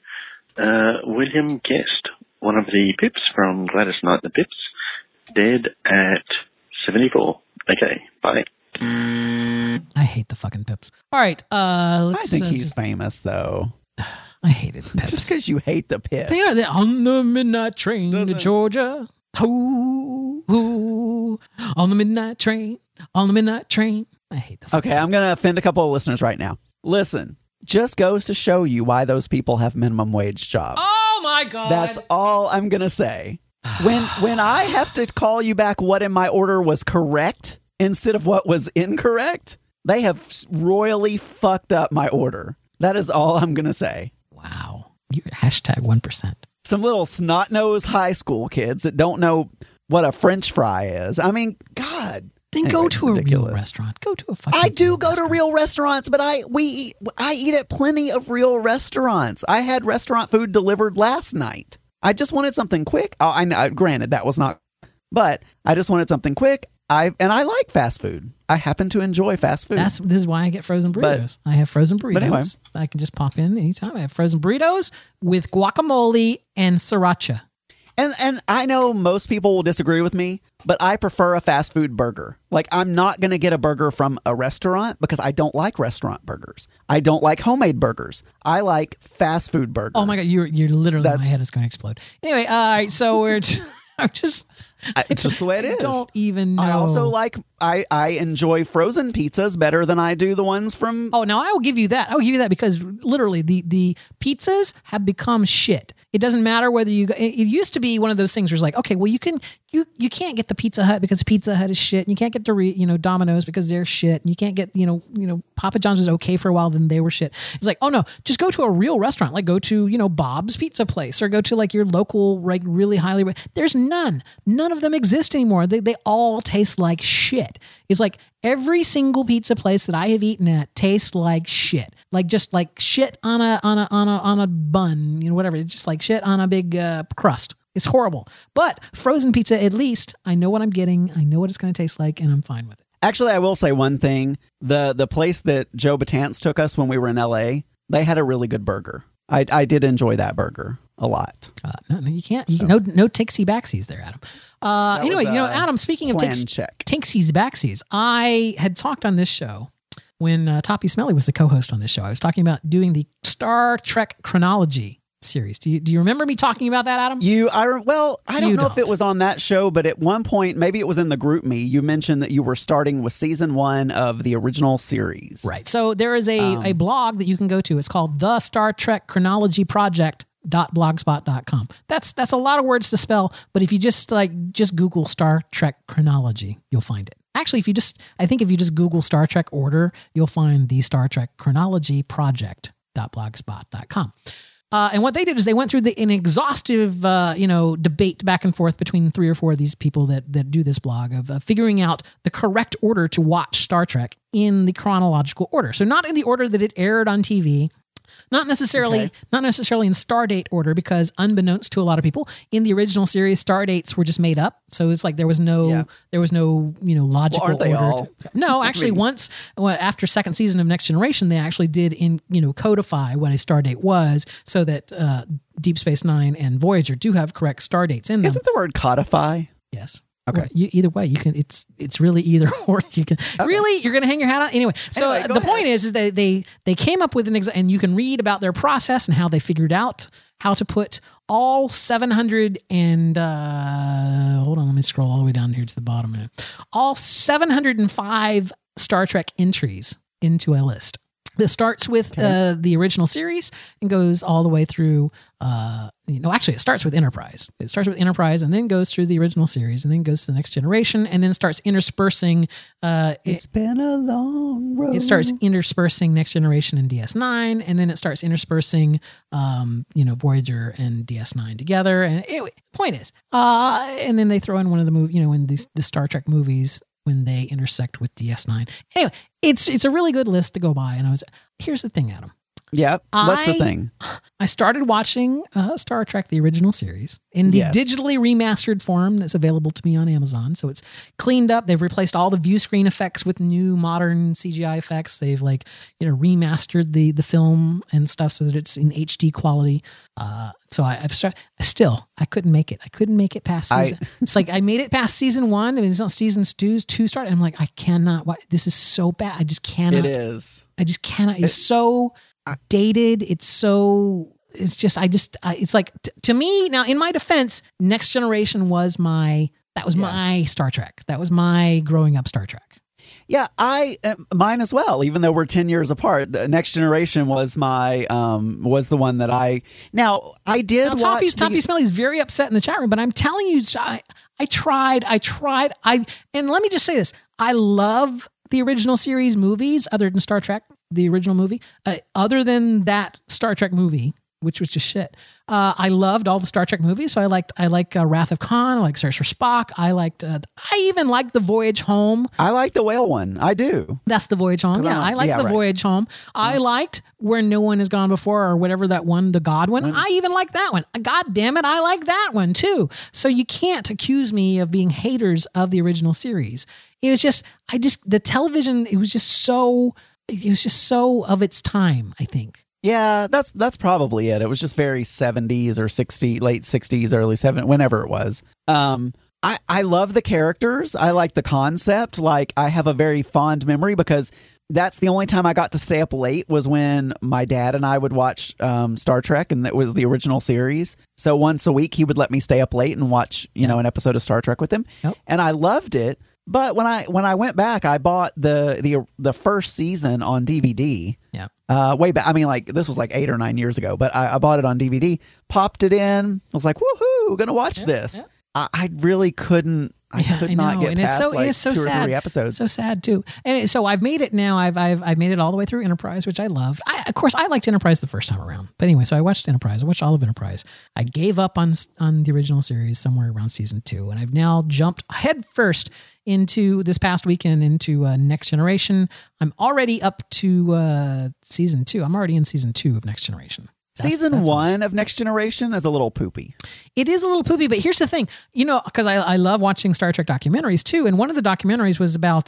William Guest, one of the Pips from Gladys Knight and the Pips, dead at 74. Okay, bye. I hate the fucking Pips. All right, I think he's famous though. I hated the Pips. Just because you hate the Pips. They are on the midnight train to Georgia. Ooh, on the midnight train. On the midnight train. I hate the Okay, I'm going to offend a couple of listeners right now. Listen, just goes to show you why those people have minimum wage jobs. Oh my God. That's all I'm going to say. When I have to call you back what in my order was correct instead of what was incorrect, they have royally fucked up my order. That is all I'm going to say. Wow. You're hashtag 1%. Some little snot-nosed high school kids that don't know what a French fry is. I mean, God. Then Anyway, go to a ridiculous. real restaurant. Go to a fucking I do real go to restaurant. real restaurants, but I eat at plenty of real restaurants. I had restaurant food delivered last night. I just wanted something quick. Oh, I know, granted that was not, but I just wanted something quick. I like fast food. I happen to enjoy fast food. This is why I get frozen burritos. I have frozen burritos. anyway. I can just pop in anytime. I have frozen burritos with guacamole and sriracha. And I know most people will disagree with me, but I prefer a fast food burger. Like, I'm not going to get a burger from a restaurant because I don't like restaurant burgers. I don't like homemade burgers. I like fast food burgers. Oh my God, you're literally, my head is going to explode. Anyway, all right, so we're I'm just... It's just the way it is. I don't even know. I also like, I enjoy frozen pizzas better than I do the ones from... Oh, now I will give you that. I will give you that because literally the pizzas have become shit. It doesn't matter whether you... It used to be one of those things where it's like, okay, well, you can't get the Pizza Hut because Pizza Hut is shit. And you can't get the Domino's because they're shit. And you can't get, Papa John's was okay for a while, then they were shit. It's like, oh no, just go to a real restaurant. Like go to, Bob's Pizza Place or go to like your local, like really highly... There's none of them exist anymore. They all taste like shit. It's like every single pizza place that I have eaten at tastes like shit. Like just like shit on a bun, whatever. It's just like shit on a big crust. It's horrible. But frozen pizza, at least I know what I'm getting. I know what it's going to taste like, and I'm fine with it. Actually, I will say one thing. The place that Joe Batance took us when we were in LA, they had a really good burger. I did enjoy that burger a lot. No, you can't. No takesy backsies there, Adam. Anyway, Adam, speaking of takesies backsies, I had talked on this show when Toppy Smelly was the co-host on this show. I was talking about doing the Star Trek chronology series. Do you remember me talking about that, Adam? I don't know if it was on that show, but at one point, maybe it was in the group me, you mentioned that you were starting with season 1 of the original series. Right. So there is a blog that you can go to. It's called The Star Trek Chronology Project.blogspot.com. That's a lot of words to spell, but if you just Google Star Trek chronology, you'll find it. Actually, if you just Google Star Trek order, you'll find the Star Trek Chronology Project.blogspot.com. And what they did is they went through an exhaustive, debate back and forth between 3 or 4 of these people that do this blog of figuring out the correct order to watch Star Trek in the chronological order. So not in the order that it aired on TV, not necessarily in Stardate order, because unbeknownst to a lot of people, in the original series, Stardates were just made up. So it's like there was no logical aren't they order. all? No, actually, after second season of Next Generation, they actually did codify what a Stardate was, so that Deep Space Nine and Voyager do have correct Stardates in them. Isn't the word codify? Yes. Okay. Well, either way, you can. It's really either or. You can really. You're going to hang your hat on anyway. So the point is that they came up with and you can read about their process and how they figured out how to put all 700 and hold on, let me scroll all the way down here to the bottom. All 705 Star Trek entries into a list. It starts with the original series and goes all the way through. It starts with Enterprise. It starts with Enterprise and then goes through the original series and then goes to the Next Generation and then starts interspersing. It's been a long road. It starts interspersing Next Generation and DS9, and then it starts interspersing, Voyager and DS9 together. And anyway, point is, and then they throw in one of the in the Star Trek movies when they intersect with DS9. Anyway, it's a really good list to go by. And here's the thing, Adam. Yeah. What's the thing? I started watching Star Trek, the original series, in the digitally remastered form that's available to me on Amazon. So it's cleaned up. They've replaced all the view screen effects with new modern CGI effects. They've remastered the film and stuff so that it's in HD quality. So I've started. I couldn't make it. I couldn't make it past season. It's like I made it past season 1. I mean, it's not season 2 started. I'm like, I cannot. This is so bad. I just cannot. It is. I just cannot. It's so dated. It's like to me now, in my defense, Next Generation was my Star Trek. That was my growing up Star Trek. Yeah, mine as well. Even though we're 10 years apart, the Next Generation was my was the one that I did watch. Toppy Smelly's very upset in the chat room, but I'm telling you, I tried, and let me just say this: I love the original series movies, other than Star Trek, the original movie, other than that Star Trek movie, which was just shit. I loved all the Star Trek movies, so I like Wrath of Khan, I like Search for Spock. I even liked The Voyage Home. I like the whale one. I do. That's The Voyage Home. Yeah, I like The Voyage Home. I liked Where No One Has Gone Before, or whatever that one, the God one. I even like that one. God damn it, I like that one too. So you can't accuse me of being haters of the original series. It was just, the television, it was just so of its time, I think. Yeah, that's probably it. It was just very 70s or 60s, late 60s, early 70s, whenever it was. I love the characters. I like the concept. Like, I have a very fond memory because that's the only time I got to stay up late was when my dad and I would watch Star Trek, and that was the original series. So once a week, he would let me stay up late and watch, an episode of Star Trek with him. Yep. And I loved it. But when I went back, I bought the first season on DVD. Yeah. Way back. I mean, like, this was like 8 or 9 years ago, but I bought it on DVD, popped it in. I was like, woohoo, gonna watch this. Yeah. I really couldn't. I could not get past it's so 2 sad. or 3 episodes. So sad too. And so I've made it now. I've made it all the way through Enterprise, which I loved. Of course, I liked Enterprise the first time around. But anyway, so I watched Enterprise. I watched all of Enterprise. I gave up on the original series somewhere around season 2, and I've now jumped head first into this past weekend into Next Generation. I'm already up to season 2. I'm already in season 2 of Next Generation. Season 1 of Next Generation is a little poopy. It is a little poopy, but here's the thing, because I love watching Star Trek documentaries too, and one of the documentaries was about,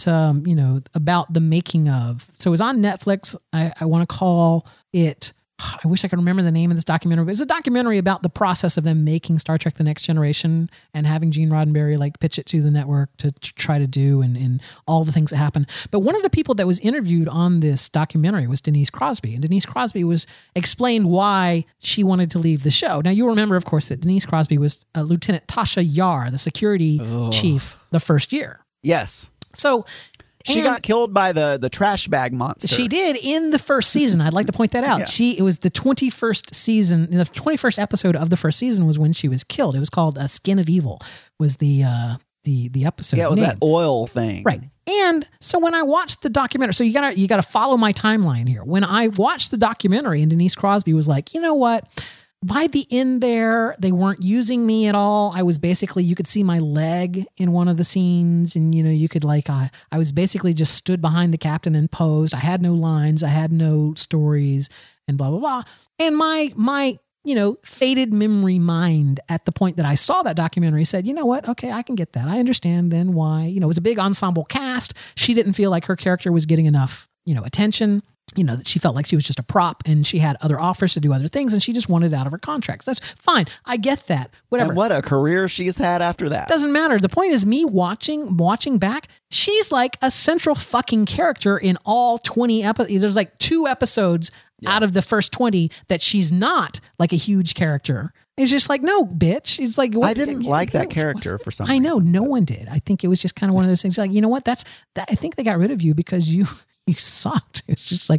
about the making of. So it was on Netflix. I want to call it. I wish I could remember the name of this documentary, but it's a documentary about the process of them making Star Trek The Next Generation and having Gene Roddenberry pitch it to the network to try to do and all the things that happened. But one of the people that was interviewed on this documentary was Denise Crosby, and Denise Crosby explained why she wanted to leave the show. Now, you'll remember, of course, that Denise Crosby was Lieutenant Tasha Yar, the security chief the first year. Yes. So she got killed by the trash bag monster. She did in the first season. I'd like to point that out. Yeah. It was the 21st season. The 21st episode of the first season was when she was killed. It was called "Skin of Evil." Was the episode? Yeah, it was name. that oil thing, right? And so when I watched the documentary, so you gotta follow my timeline here. When I watched the documentary, and Denise Crosby was like, you know what? By the end there, they weren't using me at all. I was basically, you could see my leg in one of the scenes, and you could I was basically just stood behind the captain and posed. I had no lines, I had no stories, and blah blah blah. And my faded memory mind at the point that I saw that documentary said, you know what? Okay, I can get that. I understand then why. It was a big ensemble cast. She didn't feel like her character was getting enough, attention. That she felt like she was just a prop and she had other offers to do other things and she just wanted out of her contracts. That's fine. I get that. Whatever. And what a career she's had after that. Doesn't matter. The point is me watching back, she's like a central fucking character in all 20 episodes. There's 2 episodes out of the first 20 that she's not like a huge character. It's just no, bitch. It's like, what? I didn't like that character for some reason. I know. No one did. I think it was just kind of one of those things you know what? I think they got rid of you because you sucked. It's just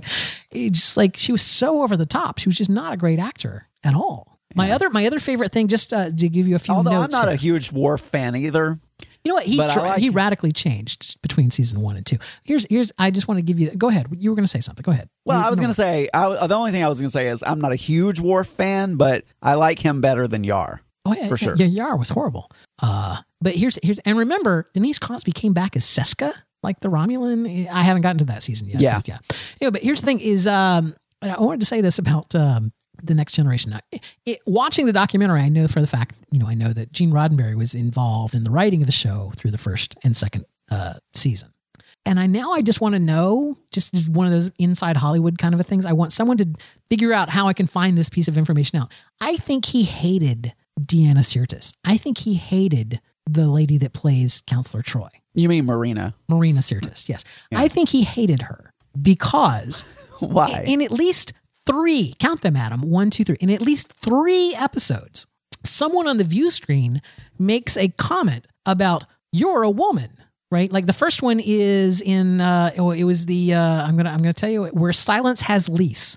she was so over the top. She was just not a great actor at all. My other favorite thing, just to give you a few Although notes. I'm not here. a huge Worf fan either. You know what? He radically changed between season 1 and 2. Here's. I just want to give you. Go ahead. You were going to say something. Go ahead. Well, I was going to say. The only thing I was going to say is I'm not a huge Worf fan, but I like him better than Yar. Oh yeah, for sure. Yeah, Yar was horrible. But here's and remember, Denise Crosby came back as Seska, like the Romulan. I haven't gotten to that season yet. Yeah. But here's the thing: is I wanted to say this about the Next Generation. Now, watching the documentary, I know for the fact, I know that Gene Roddenberry was involved in the writing of the show through the first and second season. And I just want to know, just one of those inside Hollywood kind of things. I want someone to figure out how I can find this piece of information out. I think he hated Deanna Sirtis. I think he hated the lady that plays Counselor Troy. You mean Marina? Marina Sirtis, yes. Yeah. I think he hated her because why? In at least 3, count them, Adam, 1, 2, 3. In at least 3 episodes, someone on the view screen makes a comment about, you're a woman. right? Like the first one is in it was the I'm gonna tell you where silence has lease.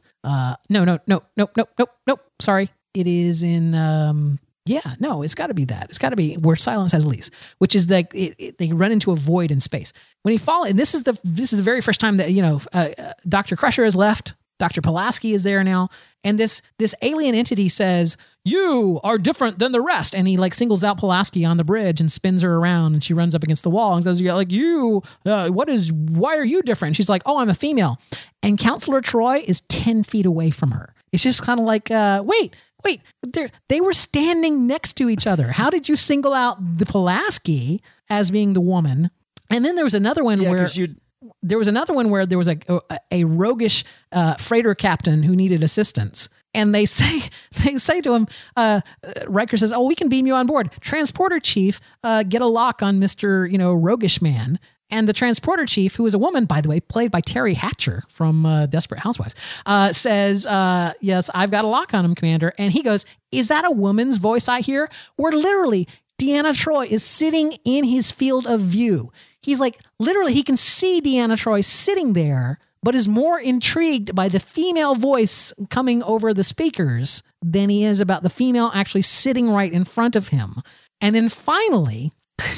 Nope. Sorry, it is in it's got to be that. It's got to be where silence has lease, which is like they run into a void in space when he falls. And this is the very first time that Dr. Crusher has left. Dr. Pulaski is there now, and this alien entity says, "You are different than the rest," and he like singles out Pulaski on the bridge and spins her around, and she runs up against the wall and goes, "Yeah, like you, why are you different?" And she's like, "Oh, I'm a female," and Counselor Troy is 10 feet away from her. It's just kind of like, wait, they were standing next to each other. How did you single out the Pulaski as being the woman? And then there was another one where there was a roguish freighter captain who needed assistance. And they say to him, Riker says, "Oh, we can beam you on board. Transporter chief, get a lock on Mr. Roguish man." And the transporter chief, who is a woman, by the way, played by Terry Hatcher from Desperate Housewives, says, "Yes, I've got a lock on him, Commander." And he goes, "Is that a woman's voice I hear?" Where literally Deanna Troi is sitting in his field of view. He's like, literally, he can see Deanna Troi sitting there, but is more intrigued by the female voice coming over the speakers than he is about the female actually sitting right in front of him. And then finally,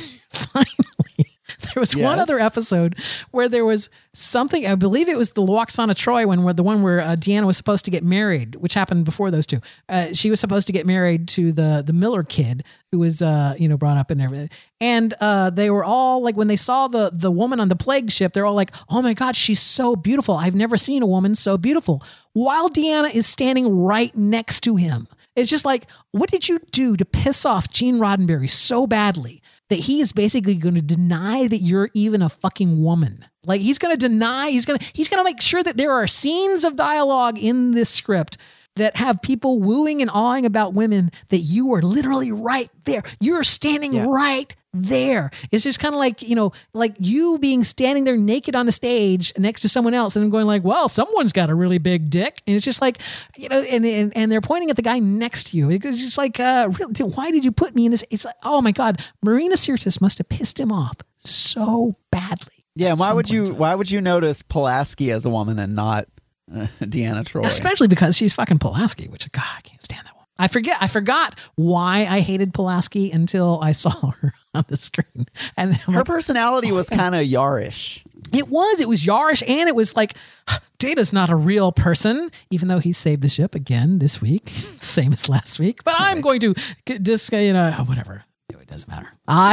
there was one other episode where there was something, I believe it was the Lwaxana Troi one, where Deanna was supposed to get married, which happened before those two. She was supposed to get married to the Miller kid who was, brought up and everything. And they were all like, when they saw the woman on the plague ship, they're all like, "Oh my God, she's so beautiful. I've never seen a woman so beautiful." While Deanna is standing right next to him. It's just like, what did you do to piss off Gene Roddenberry so badly that he is basically going to deny that you're even a fucking woman? Like he's going to deny, he's going to make sure that there are scenes of dialogue in this script that have people wooing and awing about women that you are literally right there. You're standing right there. It's just kind of like, like you being standing there naked on the stage next to someone else and going like, "Well, someone's got a really big dick." And it's just like, and they're pointing at the guy next to you. It's just like, really, why did you put me in this? It's like, oh my God, Marina Sirtis must have pissed him off so badly. Yeah. Why would you notice Pulaski as a woman and not Deanna Troi? Especially because she's fucking Pulaski, which, God, I can't stand that one. I forgot why I hated Pulaski until I saw her on the screen. And her personality was kind of Yarish. It was Yarish, and it was like, Data's not a real person, even though he saved the ship again this week, same as last week. But I'm going to just, whatever. It doesn't matter.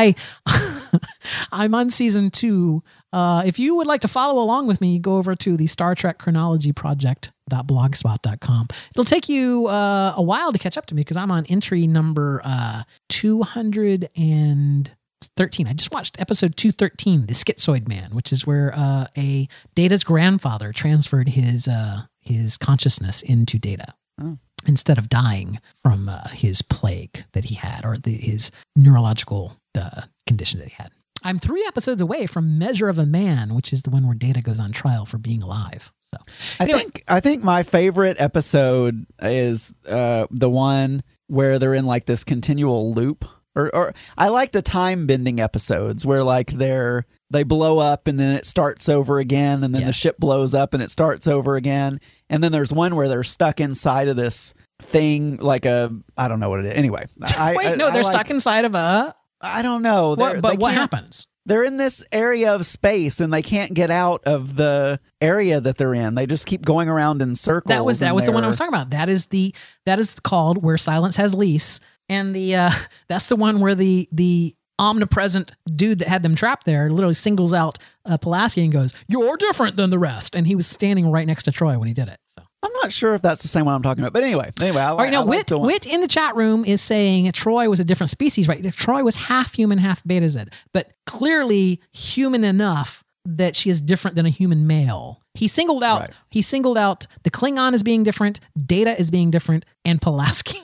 I'm on season 2. If you would like to follow along with me, go over to the Star Trek Chronology Project.blogspot.com. It'll take you a while to catch up to me because I'm on entry number 213. I just watched episode 213, The Schizoid Man, which is where a Data's grandfather transferred his consciousness into Data. Oh. Instead of dying from his plague that he had, or his neurological condition that he had. I'm 3 episodes away from Measure of a Man, which is the one where Data goes on trial for being alive. So anyway. I think my favorite episode is the one where they're in like this continual loop. Or I like the time bending episodes where like they blow up and then it starts over again, and then the ship blows up and it starts over again. And then there's one where they're stuck inside of this thing, like I don't know what it is. Anyway. They're stuck inside of a... I don't know. But what happens? They're in this area of space and they can't get out of the area that they're in. They just keep going around in circles. That was the one I was talking about. That is called Where Silence Has Lease. And that's the one where the omnipresent dude that had them trapped there literally singles out Pulaski and goes, "You're different than the rest." And he was standing right next to Troy when he did it. So I'm not sure if that's the same one I'm talking about. But anyway. All right, now Wit in the chat room is saying Troy was a different species, right? Troy was half human, half Beta Z, but clearly human enough that she is different than a human male. He singled out the Klingon as being different, Data as being different, and Pulaski.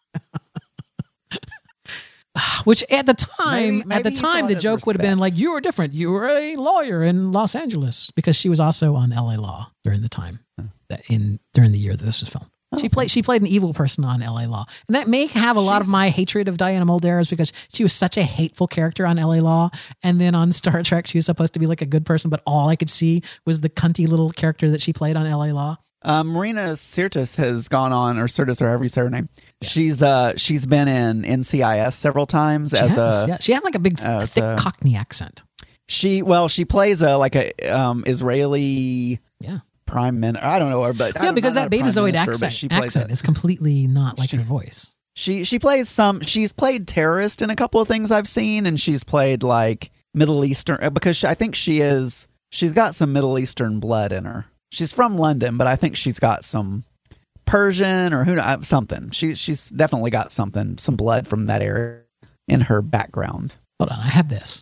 Which at the time, the joke would have been like, "You were different. You were a lawyer in Los Angeles," because she was also on LA Law during the time during the year that this was filmed. She played an evil person on LA Law. And that may have a lot of my hatred of Diana Muldaur, is because she was such a hateful character on LA Law. And then on Star Trek, she was supposed to be like a good person, but all I could see was the cunty little character that she played on LA Law. Marina Sirtis has gone on, or Sirtis, or however you say her name. Yeah. She's been in NCIS several times she had like a big thick Cockney accent. She plays a Israeli prime minister. I don't know her, but because that Betazoid accent is completely not like her voice. She's played terrorist in a couple of things I've seen, and she's played like Middle Eastern, because I think she's got some Middle Eastern blood in her. She's from London, but I think she's got some Persian or something. She's definitely got some blood from that area in her background. Hold on, I have this.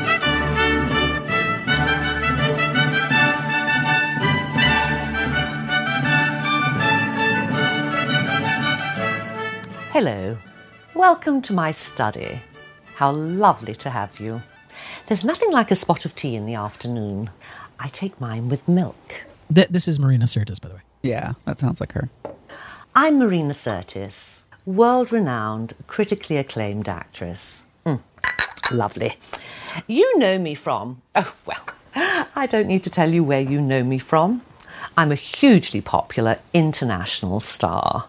Hello. Welcome to my study. How lovely to have you. There's nothing like a spot of tea in the afternoon. I take mine with milk. This is Marina Sirtis, by the way. Yeah, that sounds like her. I'm Marina Sirtis, world-renowned, critically acclaimed actress. Lovely. You know me from... Oh, well, I don't need to tell you where you know me from. I'm a hugely popular international star.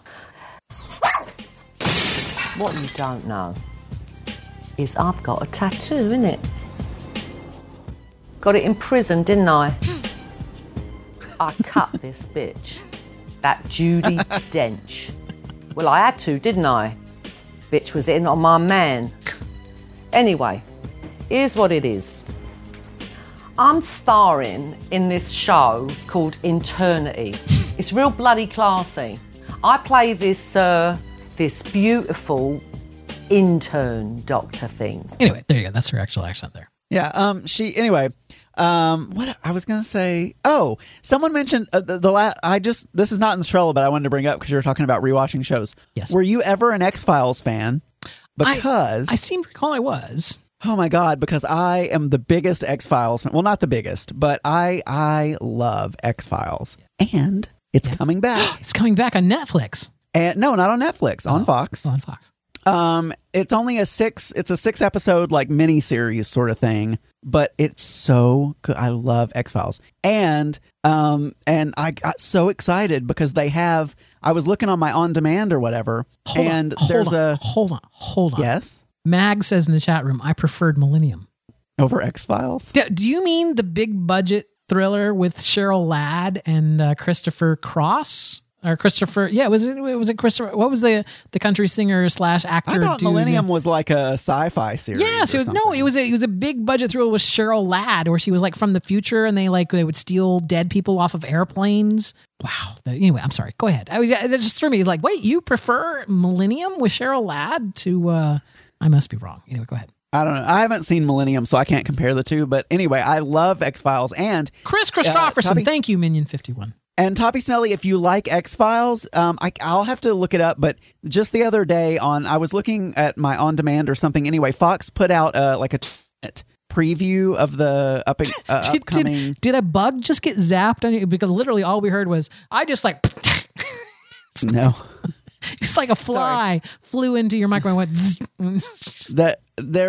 What you don't know is I've got a tattoo, innit? Got it in prison, didn't I? I cut this bitch. That Judi Dench. Well, I had to, didn't I? Bitch was in on my man. Anyway, here's what it is. I'm starring in this show called Internity. It's real bloody classy. I play this beautiful intern doctor thing. Anyway, there you go. That's her actual accent there. Yeah. What I was gonna say? Oh, someone mentioned this is not in the Trello, but I wanted to bring up because you were talking about rewatching shows. Yes. Were you ever an X-Files fan? Because I seem to recall I was. Oh my God! Because I am the biggest X-Files fan. Well, not the biggest, but I love X-Files, and it's coming back. It's coming back on Netflix. And no, not on Netflix. On Fox. On Fox. It's only a 6-episode like mini series sort of thing, but it's so good. I love X-Files. And I got so excited because I was looking on my on demand or whatever. Hold on. Yes. Mag says in the chat room, I preferred Millennium over X-Files. Do you mean the big budget thriller with Cheryl Ladd and Christopher Cross? Or Christopher, was it Christopher? What was the country singer / actor? I thought Millennium was like a sci-fi series. Yes, it was a big budget thriller with Cheryl Ladd, where she was like from the future, and they would steal dead people off of airplanes. Wow. Anyway, I'm sorry. Go ahead. That just threw me like, wait, you prefer Millennium with Cheryl Ladd to? I must be wrong. Anyway, go ahead. I don't know. I haven't seen Millennium, so I can't compare the two. But anyway, I love X-Files and Chris Christopherson. Thank you, Minion 51. And Toppy Smelly, if you like X-Files, I'll have to look it up, but just the other day I was looking at my on-demand or something. Anyway, Fox put out a preview of the upcoming... Did a bug just get zapped on you? Because literally all we heard was, I just like... No. It's like a fly flew into your microphone and went...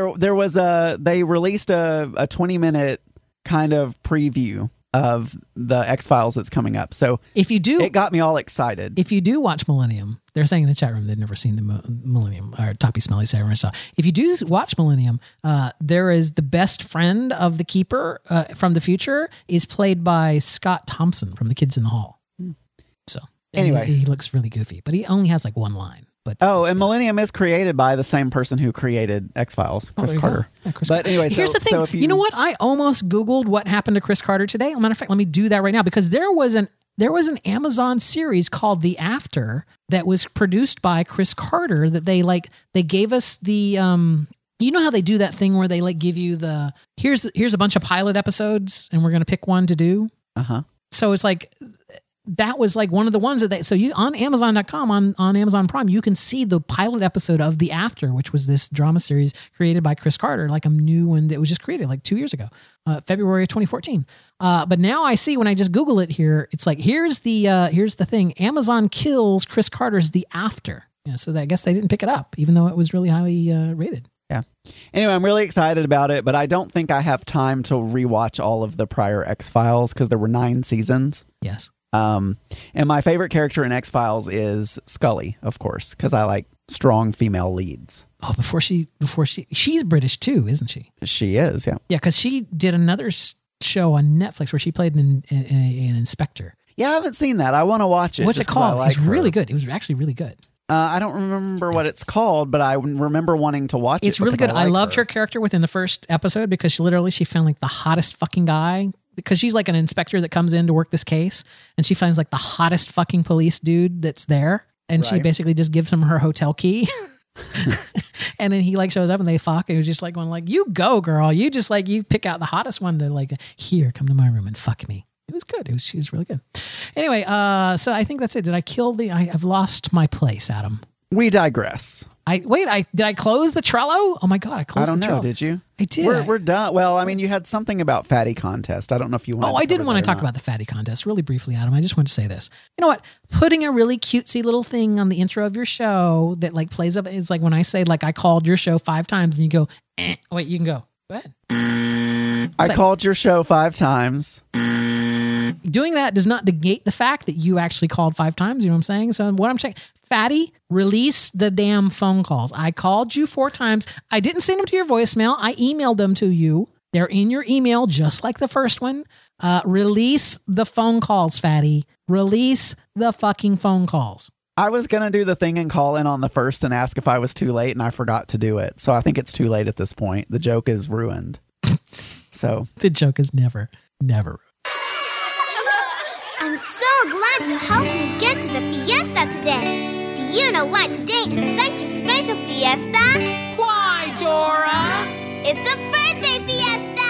They released a 20-minute kind of preview of the X-Files that's coming up. So it got me all excited. If you do watch Millennium, they're saying in the chat room they've never seen the Millennium, or Toppy Smelly said I saw. If you do watch Millennium, there is the best friend of the keeper from the future is played by Scott Thompson from The Kids in the Hall. So anyway, he looks really goofy, but he only has like one line. But and Millennium is created by the same person who created X-Files, Chris Carter. Yeah, Chris but anyway, here's the thing. You know what? I almost Googled what happened to Chris Carter today. As a matter of fact, let me do that right now, because there was an Amazon series called The After that was produced by Chris Carter that they gave us the you know how they do that thing where they like give you the here's a bunch of pilot episodes and we're going to pick one to do. Uh-huh. So it's like that was like one of the ones that so you on Amazon.com on Amazon Prime, you can see the pilot episode of The After, which was this drama series created by Chris Carter, like a new one that was just created like 2 years ago, February of 2014. But now I see when I just Google it here, it's like, here's the thing. Amazon kills Chris Carter's The After. Yeah, so I guess they didn't pick it up, even though it was really highly rated. Yeah. Anyway, I'm really excited about it, but I don't think I have time to rewatch all of the prior X-Files because there were 9 seasons. Yes. And my favorite character in X-Files is Scully, of course, because I like strong female leads. Oh, she's British too, isn't she? She is, yeah. Yeah, because she did another show on Netflix where she played an inspector. Yeah, I haven't seen that. I want to watch it. What's it called? It's really good. It was actually really good. I don't remember what it's called, but I remember wanting to watch it. It's really good. I loved her character within the first episode because she found like the hottest fucking guy, because she's like an inspector that comes in to work this case, and she finds like the hottest fucking police dude that's there, and she basically just gives him her hotel key. And then he like shows up and they fuck, and it was just like going like, you go girl, you just like, you pick out the hottest one to like, here, come to my room and fuck me. It was good. She was really good. Anyway, so I think that's it. Did I kill I've lost my place, Adam. We digress. Did I close the Trello? Oh my God, I closed the Trello. I don't know. Did you? I did. We're done. Well, I mean, you had something about fatty contest. I don't know if you want. I did want to talk about the fatty contest really briefly, Adam. I just want to say this. You know what? Putting a really cutesy little thing on the intro of your show that like plays up. It's like when I say like I called your show 5 times and you go, wait, you can go. Go ahead. I called your show 5 times. Doing that does not negate the fact that you actually called 5 times. You know what I'm saying? So what I'm saying, Fatty, release the damn phone calls. I called you 4 times. I didn't send them to your voicemail. I emailed them to you. They're in your email, just like the first one. Release the phone calls, Fatty. Release the fucking phone calls. I was going to do the thing and call in on the first and ask if I was too late, and I forgot to do it. So I think it's too late at this point. The joke is ruined. So the joke is never ruined. I'm so glad you helped me get to the fiesta today. Do you know why today is such a special fiesta? Why, Dora? It's a birthday fiesta!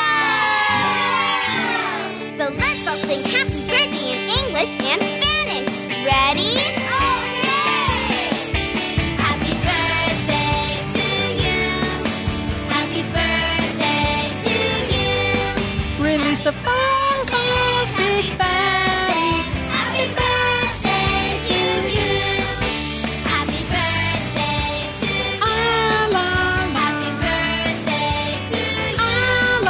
Yay! So let's all sing happy birthday in English and Spanish. Ready? Okay! Happy birthday to you. Happy birthday to you. Release the phone calls, Big Fatty. Happy birthday to you. Happy birthday to you. Happy birthday to you.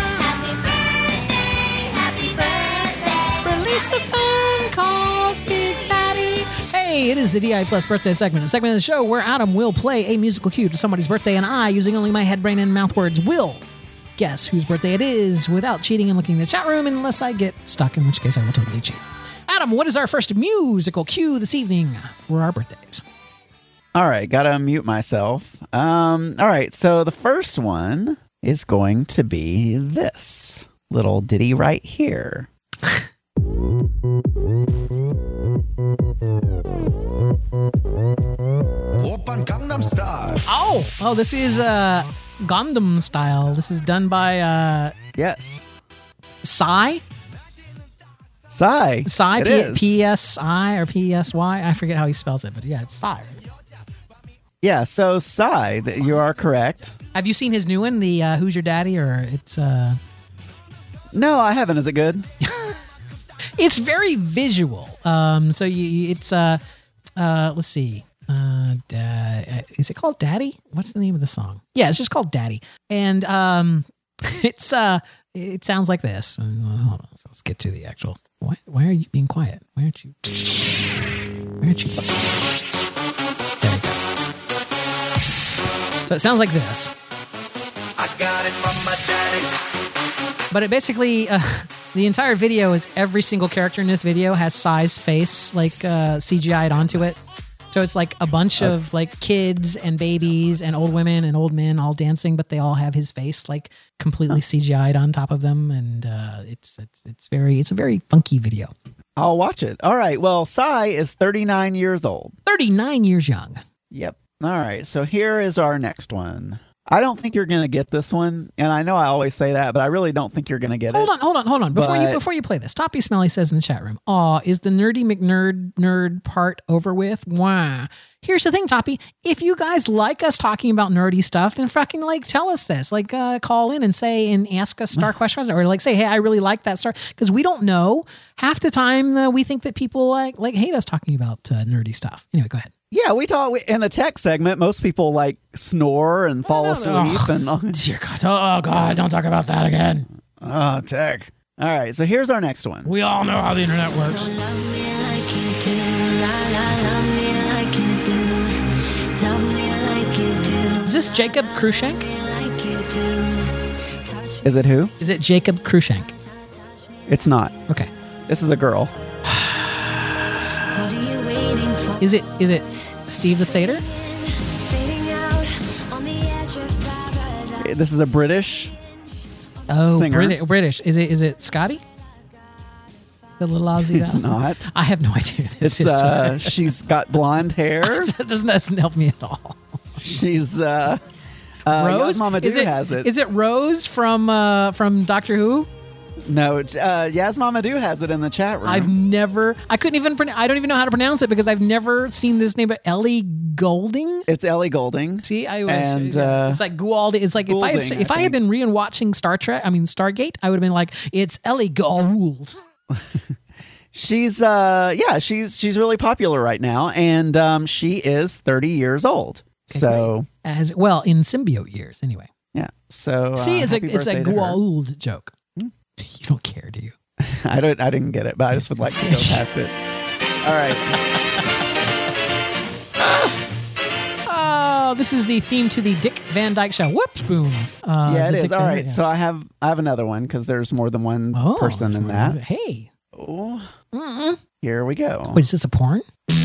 Happy birthday. Release the phone calls, Big Fatty. Hey, it is the DI Plus birthday segment, a segment of the show where Adam will play a musical cue to somebody's birthday, and I, using only my head, brain, and mouth words, will guess whose birthday it is without cheating and looking in the chat room, unless I get stuck, in which case I will totally cheat. Adam, what is our first musical cue this evening for our birthdays? All right, gotta unmute myself. All right, so the first one is going to be this little ditty right here. Oh, this is Gundam Style. This is done by yes, Psy. Psy. Psy. It is. P-S-I or P-S-Y. I forget how he spells it, but yeah, it's Psy. Yeah, so Psy, you are correct. Have you seen his new one, the Who's Your Daddy? Or it's No, I haven't. Is it good? It's very visual. So it's let's see. Is it called Daddy? What's the name of the song? Yeah, it's just called Daddy. And it sounds like this. Hold on, so let's get to the actual. Why are you being quiet? Why aren't you? There we go. So it sounds like this. I got it from my daddy. But it basically, the entire video is every single character in this video has Psy's face like CGI'd onto it. So it's like a bunch of like kids and babies and old women and old men all dancing, but they all have his face like completely CGI'd on top of them, and it's a very funky video. I'll watch it. All right. Well, Psy is 39 years old. 39 years young. Yep. All right. So here is our next one. I don't think you're going to get this one, and I know I always say that, but I really don't think you're going to get Hold it. on. Before you play this, Toppy Smelly says in the chat room, "Aw, is the nerdy McNerd part over with?" Wow. Here's the thing, Toppy. If you guys like us talking about nerdy stuff, then fucking like tell us this. Like call in and say and ask us star questions, or like say, "Hey, I really like that star," because we don't know. Half the time, we think that people like hate us talking about nerdy stuff. Anyway, go ahead. Yeah, we talk in the tech segment. Most people like snore and fall asleep. And dear God, oh God, don't talk about that again. Oh, tech. All right, so here's our next one. We all know how the internet works. Is this Jacob Cruikshank? Is it who? Is it Jacob Cruikshank? It's not. Okay. This is a girl. Is it Steve the Satyr? This is a British singer. British. Is it Scotty? The little Aussie guy? It's not. I have no idea who this is. She's got blonde hair. This doesn't help me at all. She's Rose. Yasmama has it. Is it Rose from Doctor Who? No, Yasmama has it in the chat room. I don't even know how to pronounce it because I've never seen this name, but Ellie Goulding? It's Ellie Goulding. See, it's like Goulding. It's like Goulding, if I had been watching Stargate, I would have been like, it's Ellie Gould. She's really popular right now, and she is 30 years old. Okay, so great. As well in symbiote years, anyway. Yeah. So see, it's a Gould Gould joke. You don't care, do you? I didn't get it, but I just would like to go past it. All right. Oh, this is the theme to the Dick Van Dyke Show. Whoops, boom. Yeah, it is. Dick All Van right. Dyke, So I have another one because there's more than one person in that. Hey. Oh. Here we go. Wait, is this a porn?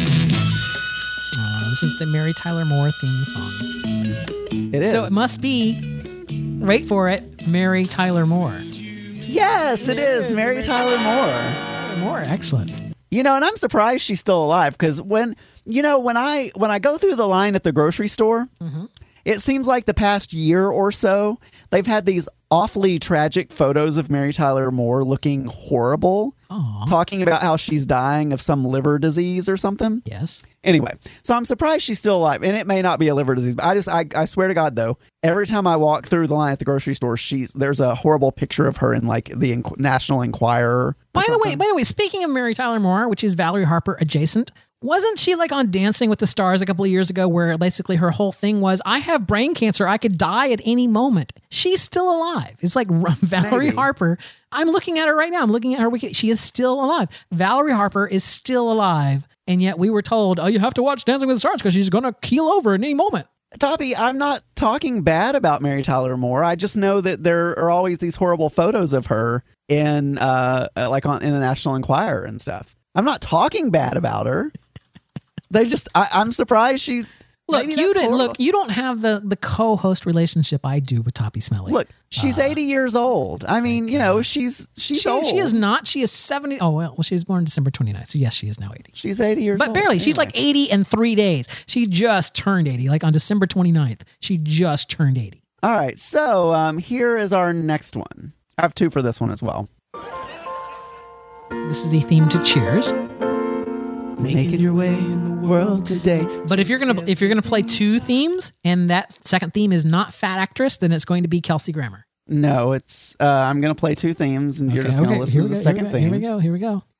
This is the Mary Tyler Moore theme song. It is. So it must be, wait for it, Mary Tyler Moore. Yes, it is Mary Tyler Moore. Excellent. And I'm surprised she's still alive because when I go through the line at the grocery store, it seems like the past year or so they've had these awfully tragic photos of Mary Tyler Moore looking horrible, talking about how she's dying of some liver disease or something. Yes. Anyway, so I'm surprised she's still alive, and it may not be a liver disease, but I swear to God, though, every time I walk through the line at the grocery store, there's a horrible picture of her in like the National Enquirer. By the way, speaking of Mary Tyler Moore, which is Valerie Harper adjacent, wasn't she like on Dancing with the Stars a couple of years ago where basically her whole thing was, I have brain cancer, I could die at any moment? She's still alive. It's like Valerie Harper. I'm looking at her right now. I'm looking at her wiki. She is still alive. Valerie Harper is still alive. And yet we were told, you have to watch Dancing with the Stars because she's going to keel over at any moment. Toppy, I'm not talking bad about Mary Tyler Moore. I just know that there are always these horrible photos of her in in the National Enquirer and stuff. I'm not talking bad about her. I'm surprised she. Look, you don't have the co-host relationship I do with Toppy Smelly. Look, she's 80 years old. I mean, she's old. She is not. She is 70. Oh, well, she was born December 29th. So yes, she is now 80. She's 80 years old. But barely. Anyway. She's like 80 in 3 days. She just turned 80. Like on December 29th, she just turned 80. All right. So here is our next one. I have two for this one as well. This is the theme to Cheers. Making your way in the world today. But if you're gonna play two themes and that second theme is not Fat Actress, then it's going to be Kelsey Grammer. No, it's I'm gonna play two themes and you're just gonna listen to the second theme. Here we go.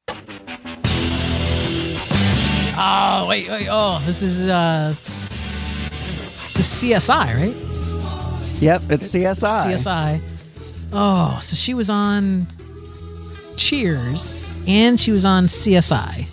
Oh wait. Oh, this is the CSI, right? Yep, it's CSI. CSI. Oh, so she was on Cheers and she was on CSI.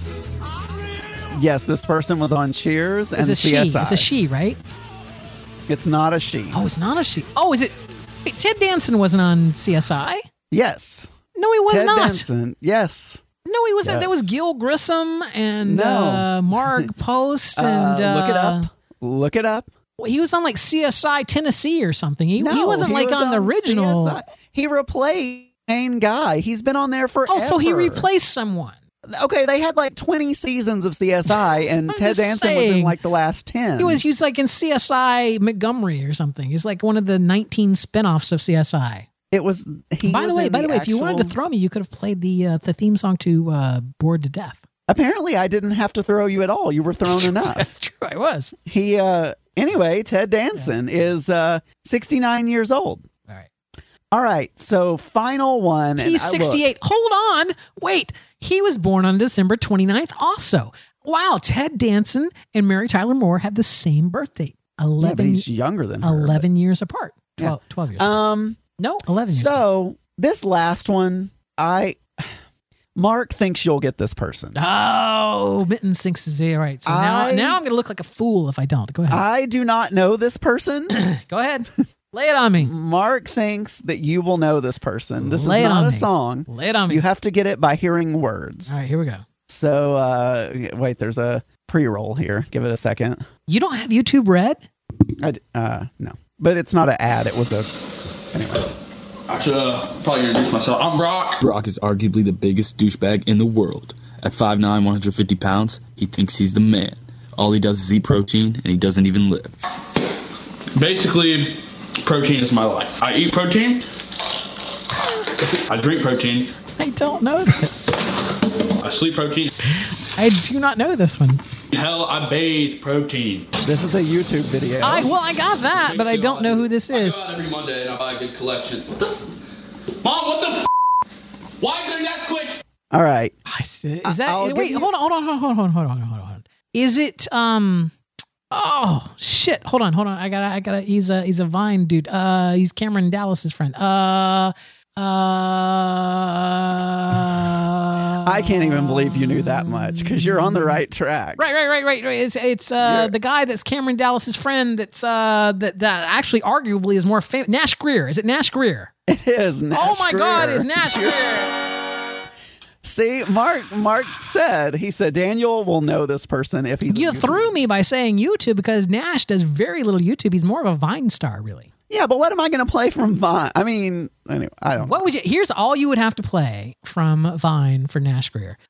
Yes, this person was on Cheers and CSI. It's a she, right? It's not a she. Oh, it's not a she. Oh, is it? Wait, Ted Danson wasn't on CSI? Yes. No, he was Ted not. Danson. Yes. No, he wasn't. Yes. There was Gil Grissom and Marg Post and Look it up. He was on like CSI Tennessee or something. He wasn't like on the original. CSI. He replaced the main guy. He's been on there forever. Oh, so he replaced someone. Okay, they had like 20 seasons of CSI, and Ted Danson was in like the last 10. He was like in CSI Montgomery or something. He's like one of the 19 spinoffs of CSI. It was. By the way, if you wanted to throw me, you could have played the theme song to "Bored to Death." Apparently, I didn't have to throw you at all. You were thrown enough. That's true. I was. Anyway, Ted Danson is 69 years old. All right. So final one. He's 68. Hold on. Wait. He was born on December 29th. Also, wow. Ted Danson and Mary Tyler Moore have the same birth date. 11. But he's younger than her. 11 years apart. 12 years. Apart. No, 11 years. So this last one, Mark thinks you'll get this person. Oh, Mittens thinks is all right. So now I'm going to look like a fool if I don't. Go ahead. I do not know this person. Go ahead. Lay it on me. Mark thinks that you will know this person. This is not a song. Lay it on me. You have to get it by hearing words. All right, here we go. So, wait, there's a pre-roll here. Give it a second. You don't have YouTube Red? No. But it's not an ad. It was anyway. I should probably introduce myself. I'm Brock. Brock is arguably the biggest douchebag in the world. At 5'9", 150 pounds, he thinks he's the man. All he does is eat protein, and he doesn't even live. Basically, protein is my life. I eat protein. I drink protein. I don't know this. I sleep protein. I do not know this one. Hell, I bathe protein. This is a YouTube video. I got that, but I don't know who this is. I go out every Monday and I buy a good collection. Mom, what the Why is there Nesquik? All right. Is that... Wait, hold on. Is it... Oh, shit. Hold on. I gotta... He's a Vine dude. He's Cameron Dallas's friend. I can't even believe you knew that much because you're on the right track. Right. It's the guy that's Cameron Dallas's friend. That's that actually arguably is more famous. Nash Greer. Is it Nash Greer? It is. Nash Oh my Greer. God! It's Nash Greer. See, Mark said Daniel will know this person if he's. You threw me by saying YouTube because Nash does very little YouTube. He's more of a Vine star, really. Yeah, but what am I going to play from Vine? I mean, anyway, I don't know. What would you? Here's all you would have to play from Vine for Nash Greer.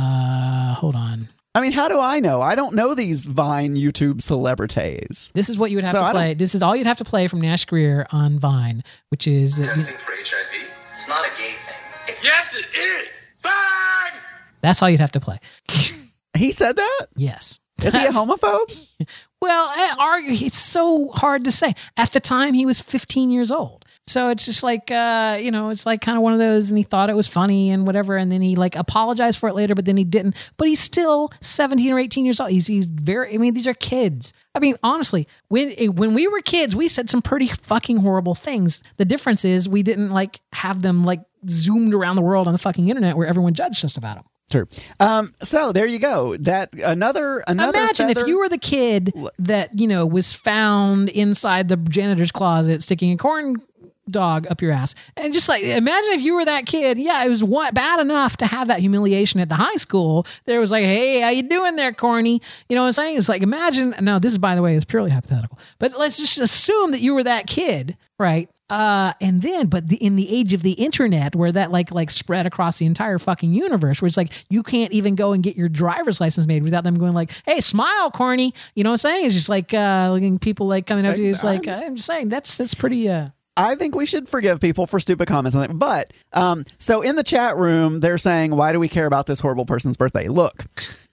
Hold on. I mean, how do I know? I don't know these Vine YouTube celebrities. This is what you would have to play. This is all you'd have to play from Nash Greer on Vine, which is testing for HIV. It's not a gay thing. Yes, it is. Bang! That's all you'd have to play. He said that? Yes. Is he a homophobe? Well, it's so hard to say. At the time, he was 15 years old. So it's just like, it's like kind of one of those, and he thought it was funny and whatever, and then he like apologized for it later, but then he didn't. But he's still 17 or 18 years old. He's very, these are kids. I mean, honestly, when we were kids, we said some pretty fucking horrible things. The difference is we didn't like have them like zoomed around the world on the fucking internet where everyone judged us about them. True. So there you go. That another. Imagine feather. if you were the kid that was found inside the janitor's closet sticking a corn dog up your ass, and just like imagine if you were that kid. Yeah, it was bad enough to have that humiliation at the high school. There was like, hey, how you doing there, corny? You know what I'm saying? It's like imagine. No, this is by the way, is purely hypothetical. But let's just assume that you were that kid, right? And then, in the age of the internet, where that like spread across the entire fucking universe, where it's like you can't even go and get your driver's license made without them going like, "Hey, smile, corny." You know what I'm saying? It's just like looking people like coming up to you. It's like I'm just saying that's pretty. I think we should forgive people for stupid comments on that. But so in the chat room, they're saying, "Why do we care about this horrible person's birthday?" Look,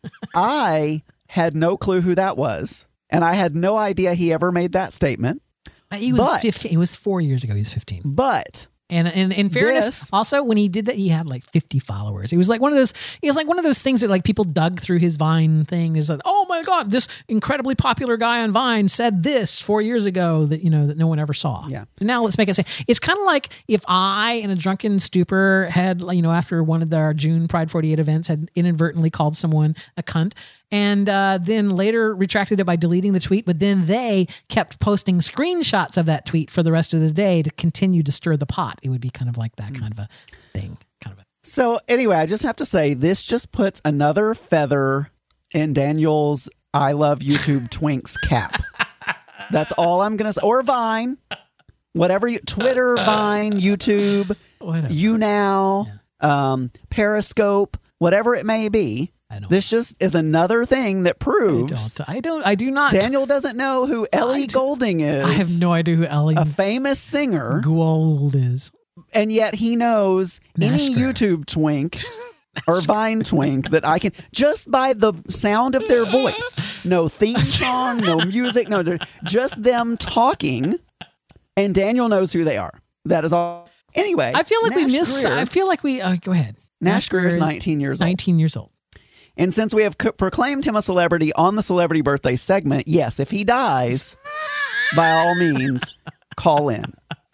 I had no clue who that was, and I had no idea he ever made that statement. He was 15. It was 4 years ago. He was 15. But and in fairness, also when he did that, he had like 50 followers. It was like one of those. It was like one of those things that like people dug through his Vine thing. Is like, oh my God, this incredibly popular guy on Vine said this 4 years ago that that no one ever saw. Yeah. So now let's make it say it's kind of like if I, in a drunken stupor, had after one of our June Pride 48 events, had inadvertently called someone a cunt. And then later retracted it by deleting the tweet, but then they kept posting screenshots of that tweet for the rest of the day to continue to stir the pot. It would be kind of like that kind of a thing. So anyway, I just have to say, this just puts another feather in Daniel's I love YouTube Twinks cap. That's all I'm going to say. Or Vine. Whatever Twitter, Vine, YouTube, YouNow, Periscope. whatever it may be. This just is another thing that proves I do not. Daniel doesn't know who Ellie Goulding is. I have no idea who Ellie a famous singer Gould is. And yet he knows any NASCAR. YouTube twink or Vine twink that I can, just by the sound of their voice. No theme song, no music, no, just them talking. And Daniel knows who they are. That is all. Anyway, I feel like Nash we missed. Greer- I feel like we. Go ahead. Nash Greer is 19 years old. 19 years old. And since we have proclaimed him a celebrity on the celebrity birthday segment, yes, if he dies, by all means, call in.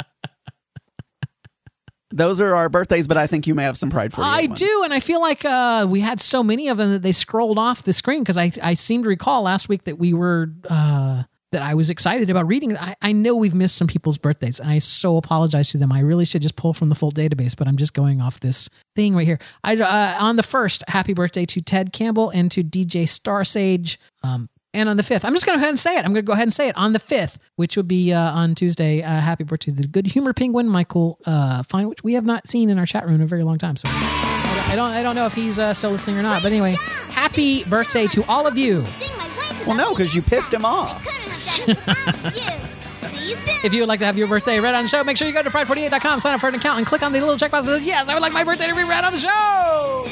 Those are our birthdays, but I think you may have some pride for I do, and I feel like we had so many of them that they scrolled off the screen because I seem to recall last week that we were that I was excited about reading. I know we've missed some people's birthdays, and I so apologize to them. I really should just pull from the full database, but I'm just going off this thing right here. On the 1st, happy birthday to Ted Campbell and to DJ Starsage. And on the 5th, I'm just going to go ahead and say it. I'm going to go ahead and say it. On the 5th, which would be on Tuesday, happy birthday to the Good Humor Penguin, Michael Fine, which we have not seen in our chat room in a very long time. So I don't know if he's still listening or not. But anyway, happy birthday to all of you. Well, no, because you pissed him off. If you would like to have your birthday read on the show, make sure you go to pride48.com, sign up for an account, and click on the little checkbox that says, yes, I would like my birthday to be read on the show.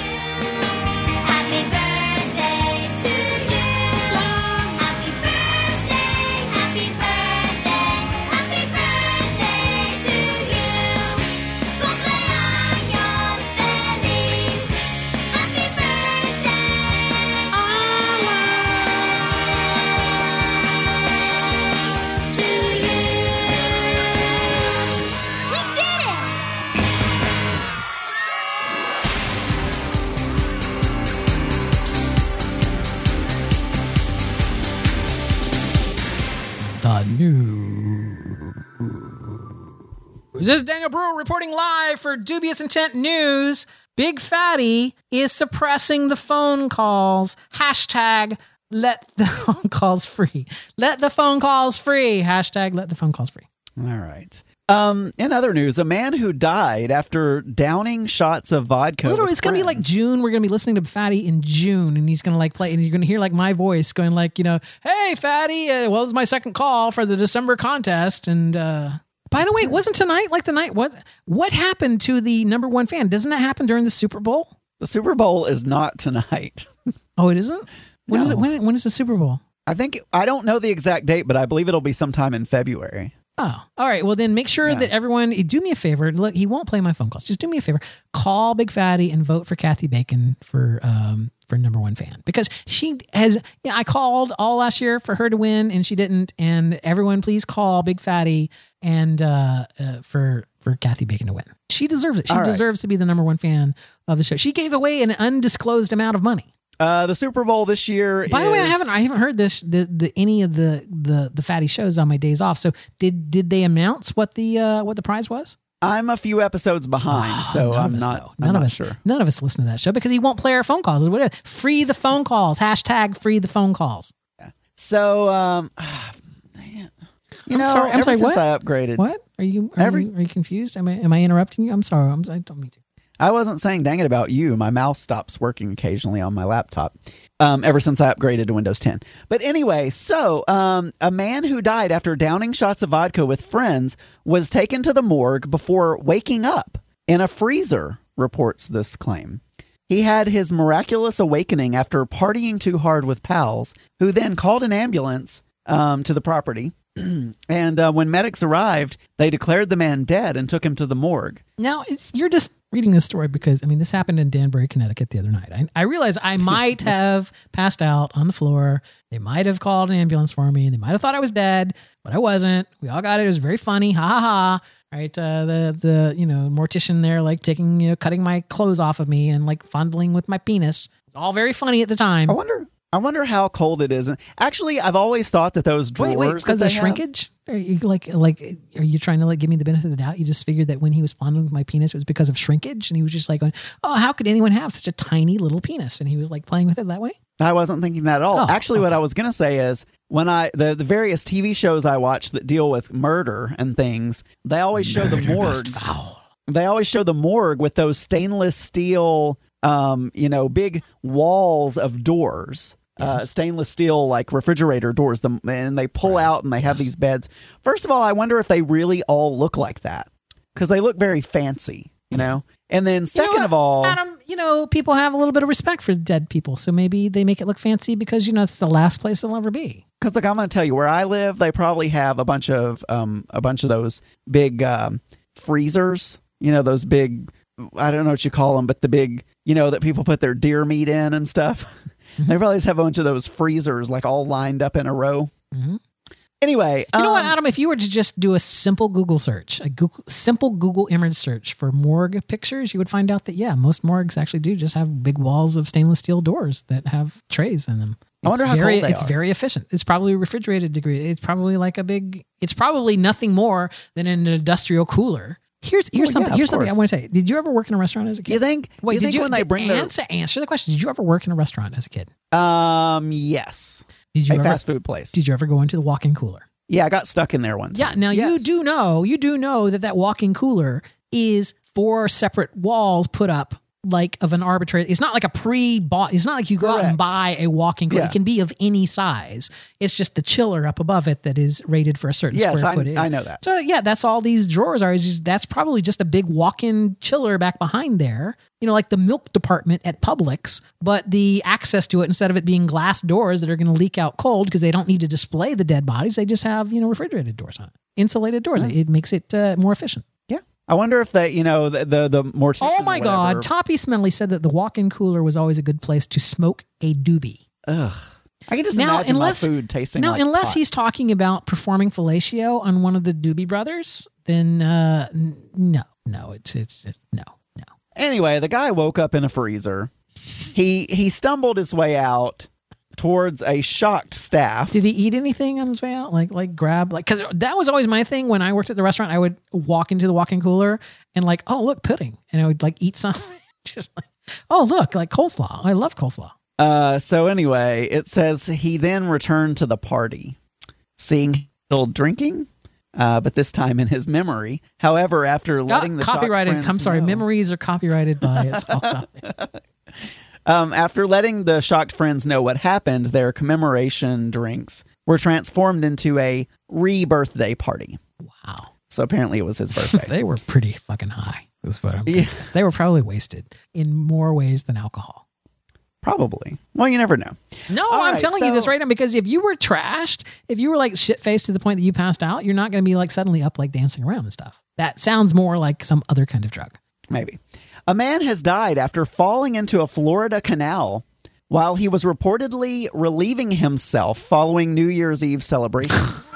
The news. This is Daniel Brewer reporting live for Dubious Intent News. Big Fatty is suppressing the phone calls. Hashtag let the phone calls free. Let the phone calls free. Hashtag let the phone calls free. All right. In other news, a man who died after downing shots of vodka. Literally, it's going to be like June. We're going to be listening to Fatty in June, and he's going to like play, and you're going to hear like my voice going like, hey, Fatty, well, it's my second call for the December contest. And by the way, wasn't tonight like the night? What happened to the number one fan? Doesn't that happen during the Super Bowl? The Super Bowl is not tonight. Oh, it isn't? When No. is it? When is the Super Bowl? I don't know the exact date, but I believe it'll be sometime in February. Oh, all right. Well, then make sure that everyone, do me a favor. Look, he won't play my phone calls. Just do me a favor. Call Big Fatty and vote for Kathy Bacon for number one fan, because she has. I called all last year for her to win, and she didn't. And everyone, please call Big Fatty and for Kathy Bacon to win. She deserves it. She deserves to be the number one fan of the show. She gave away an undisclosed amount of money. The Super Bowl this year. By the way, I haven't heard this any of the Fatty shows on my days off. So did they announce what the prize was? I'm a few episodes behind, so I'm not sure. None of us listen to that show because he won't play our phone calls. Whatever. Free the phone calls. Hashtag free the phone calls. Yeah. So, man. I'm sorry. Ever since What? I upgraded. What are you confused? Am I interrupting you? I'm sorry. I don't mean to. I wasn't saying dang it about you. My mouse stops working occasionally on my laptop ever since I upgraded to Windows 10. But anyway, so a man who died after downing shots of vodka with friends was taken to the morgue before waking up in a freezer, reports this claim. He had his miraculous awakening after partying too hard with pals, who then called an ambulance to the property. And when medics arrived, they declared the man dead and took him to the morgue. Now, you're just reading this story because, this happened in Danbury, Connecticut the other night. I realize I might have passed out on the floor. They might have called an ambulance for me. They might have thought I was dead, but I wasn't. We all got it. It was very funny. Ha ha ha. Right? The mortician there, like taking, cutting my clothes off of me and like fondling with my penis. It's all very funny at the time. I wonder how cold it is. And actually, I've always thought that those drawers. Wait, because of shrinkage? Are you are you trying to give me the benefit of the doubt? You just figured that when he was fondling with my penis, it was because of shrinkage, and he was just like going, "Oh, how could anyone have such a tiny little penis?" And he was like playing with it that way. I wasn't thinking that at all. Oh, actually, what I was going to say is when the various TV shows I watch that deal with murder and things, they always show the morgues. They always show the morgue with those stainless steel big walls of doors. Stainless steel, like refrigerator doors, and they pull out and they have these beds. First of all, I wonder if they really all look like that, because they look very fancy, And then second of all, Adam, people have a little bit of respect for dead people, so maybe they make it look fancy because it's the last place they'll ever be. Because I'm going to tell you, where I live, they probably have a bunch of those big freezers. Those big, I don't know what you call them, but the big, that people put their deer meat in and stuff. They probably just have a bunch of those freezers like all lined up in a row. Mm-hmm. Anyway, you know what, Adam? If you were to just do a simple Google search, simple Google image search for morgue pictures, you would find out that most morgues actually do just have big walls of stainless steel doors that have trays in them. I wonder how cold they It's are. very efficient. It's probably a refrigerated degree. It's probably it's probably nothing more than an industrial cooler. Here's something I want to tell you. Did you ever work in a restaurant as a kid? You think? Wait, when they bring answer the question? Did you ever work in a restaurant as a kid? Yes. Did you a ever, fast food place? Did you ever go into the walk-in cooler? Yeah, I got stuck in there one time. Yeah. Now you do know that walk-in cooler is 4 separate walls put up like of an arbitrary. It's not like a pre-bought. It's not like you go out and buy a walk-in cooler. It can be of any size. It's just the chiller up above it that is rated for a certain square footage. I know that. So that's all these drawers are. That's probably just a big walk-in chiller back behind there. Like the milk department at Publix, but the access to it, instead of it being glass doors that are going to leak out cold because they don't need to display the dead bodies, they just have refrigerated doors on it, insulated doors. Right. It makes it more efficient. I wonder if they, the mortician. Oh my God. Toppy Smelly said that the walk-in cooler was always a good place to smoke a doobie. Ugh. I can just imagine my food tasting like unless pot. he's talking about performing fellatio on one of the Doobie Brothers, then no, it's no. Anyway, the guy woke up in a freezer. He stumbled his way out towards a shocked staff. Did he eat anything on his way out? Like grab, because that was always my thing when I worked at the restaurant. I would walk into the walk-in cooler and oh, look, pudding. And I would eat something. Just oh, look, coleslaw. I love coleslaw. So anyway, it says he then returned to the party, seeing still drinking, but this time in his memory. However, after letting the copyrighted, shocked I'm sorry, friends know, memories are copyrighted by it's all after letting the shocked friends know what happened, their commemoration drinks were transformed into a re-birthday party. Wow. So apparently it was his birthday. They were pretty fucking high. That's what I'm They were probably wasted in more ways than alcohol. Probably. Well, you never know. No, I'm telling you this right now, because if you were trashed, if you were shit-faced to the point that you passed out, you're not going to be suddenly up dancing around and stuff. That sounds more like some other kind of drug. Maybe. A man has died after falling into a Florida canal while he was reportedly relieving himself following New Year's Eve celebrations.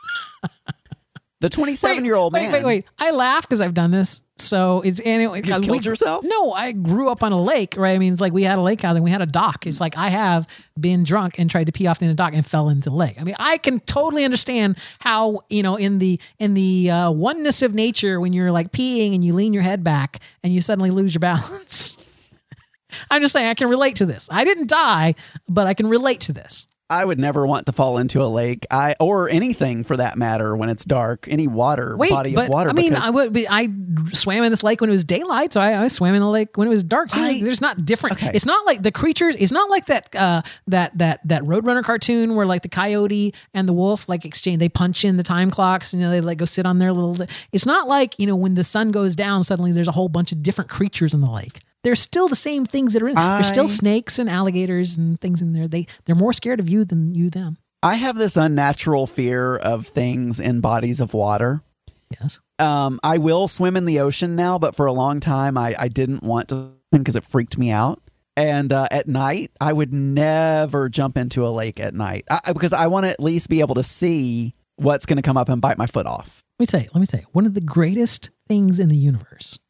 The 27-year-old man. Wait. I laugh because I've done this. So it's anyway. You killed yourself? No, I grew up on a lake, right? I mean, it's we had a lake house and we had a dock. It's I have been drunk and tried to pee off in the dock and fell into the lake. I mean, I can totally understand how, in the oneness of nature, when you're peeing and you lean your head back and you suddenly lose your balance. I'm just saying I can relate to this. I didn't die, but I can relate to this. I would never want to fall into a lake, or anything for that matter, when it's dark. Any body of water. I mean, I swam in this lake when it was daylight, so I swam in the lake when it was dark. So there's not different. Okay. It's not like the creatures. It's not like that Roadrunner cartoon where the coyote and the wolf exchange. They punch in the time clocks and they go sit on their little. It's not like when the sun goes down, suddenly there's a whole bunch of different creatures in the lake. They're still the same things that are in. There's still snakes and alligators and things in there. They're more scared of you than you them. I have this unnatural fear of things in bodies of water. Yes. I will swim in the ocean now, but for a long time I didn't want to because it freaked me out. And at night, I would never jump into a lake at night because I want to at least be able to see what's going to come up and bite my foot off. Let me tell you. One of the greatest things in the universe,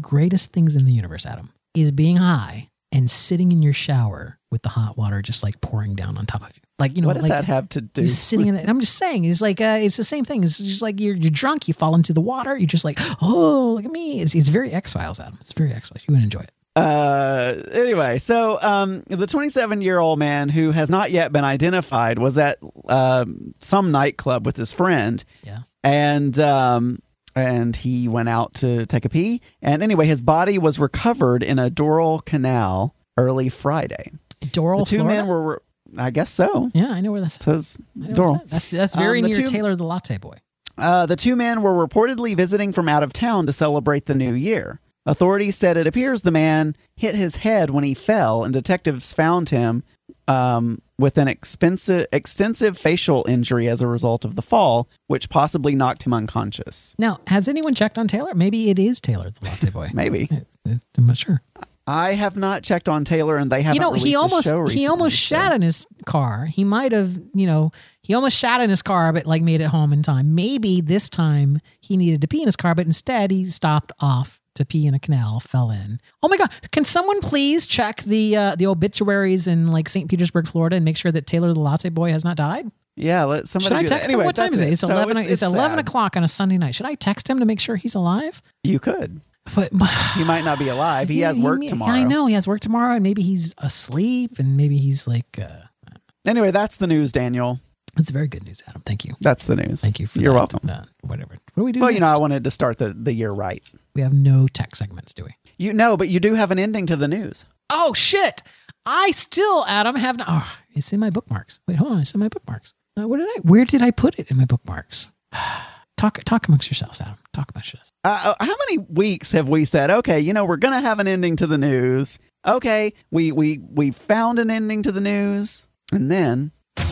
Adam, is being high and sitting in your shower with the hot water just pouring down on top of you. What does that have to do? You're sitting in it. I'm just saying, it's it's the same thing. It's just you're drunk, you fall into the water, you're just oh, look at me. It's very X-Files, Adam. It's very X-Files. You would enjoy it. Anyway, so the 27-year-old man who has not yet been identified was at some nightclub with his friend. Yeah. And and he went out to take a pee. And anyway, his body was recovered in a Doral Canal early Friday. Doral, the two Florida? men were, I guess so. Yeah, I know where that's. Says Doral. That's very near Taylor the Latte Boy. The two men were reportedly visiting from out of town to celebrate the new year. Authorities said it appears the man hit his head when he fell, and detectives found him with an extensive facial injury as a result of the fall, which possibly knocked him unconscious. Now, has anyone checked on Taylor? Maybe it is Taylor the Latte Boy. Maybe. I'm not sure. I have not checked on Taylor, and they haven't released he almost a show recently, he almost shat in his car. He might have, he almost shat in his car, but like made it home in time. Maybe this time he needed to pee in his car, but instead he stopped off to pee in a canal, fell in. Oh my God! Can someone please check the obituaries in like St. Petersburg, Florida, and make sure that Taylor the Latte Boy has not died? Yeah, let somebody. Should I do text that. Anyway, him? What time is it? It's 11. It's 11 sad. o'clock on a Sunday night. Should I text him to make sure he's alive? You could. But he might not be alive. He has work tomorrow. I know he has work tomorrow, and maybe he's asleep, and maybe he's like. Anyway, that's the news, Daniel. That's very good news, Adam. Thank you. That's the news. Thank you for You're that. welcome. Whatever. What do we do? Well, next? I wanted to start the year right. We have no tech segments, do we? But you do have an ending to the news. Oh shit! I still, Adam, have not. Oh, it's in my bookmarks. Wait, hold on. It's in my bookmarks. Where did I put it in my bookmarks? Talk amongst yourselves, Adam. Talk amongst yourselves. How many weeks have we said, okay, we're going to have an ending to the news. Okay, we found an ending to the news, and then.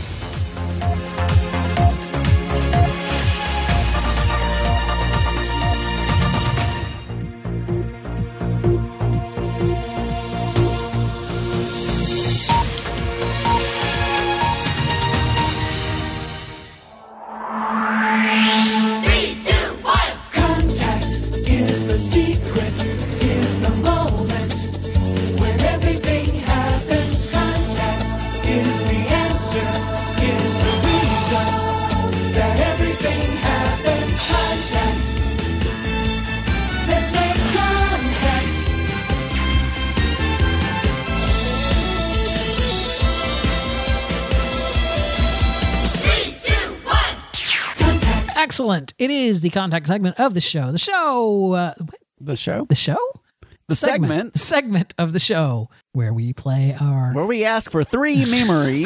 Excellent. It is the contact segment of the show. The show. The show? The show? The segment. The segment of the show where we play our. Where we ask for 3 memories.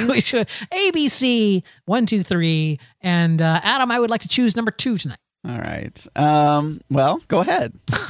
ABC 1, 2, 3. And Adam, I would like to choose number 2 tonight. All right. Well, go ahead.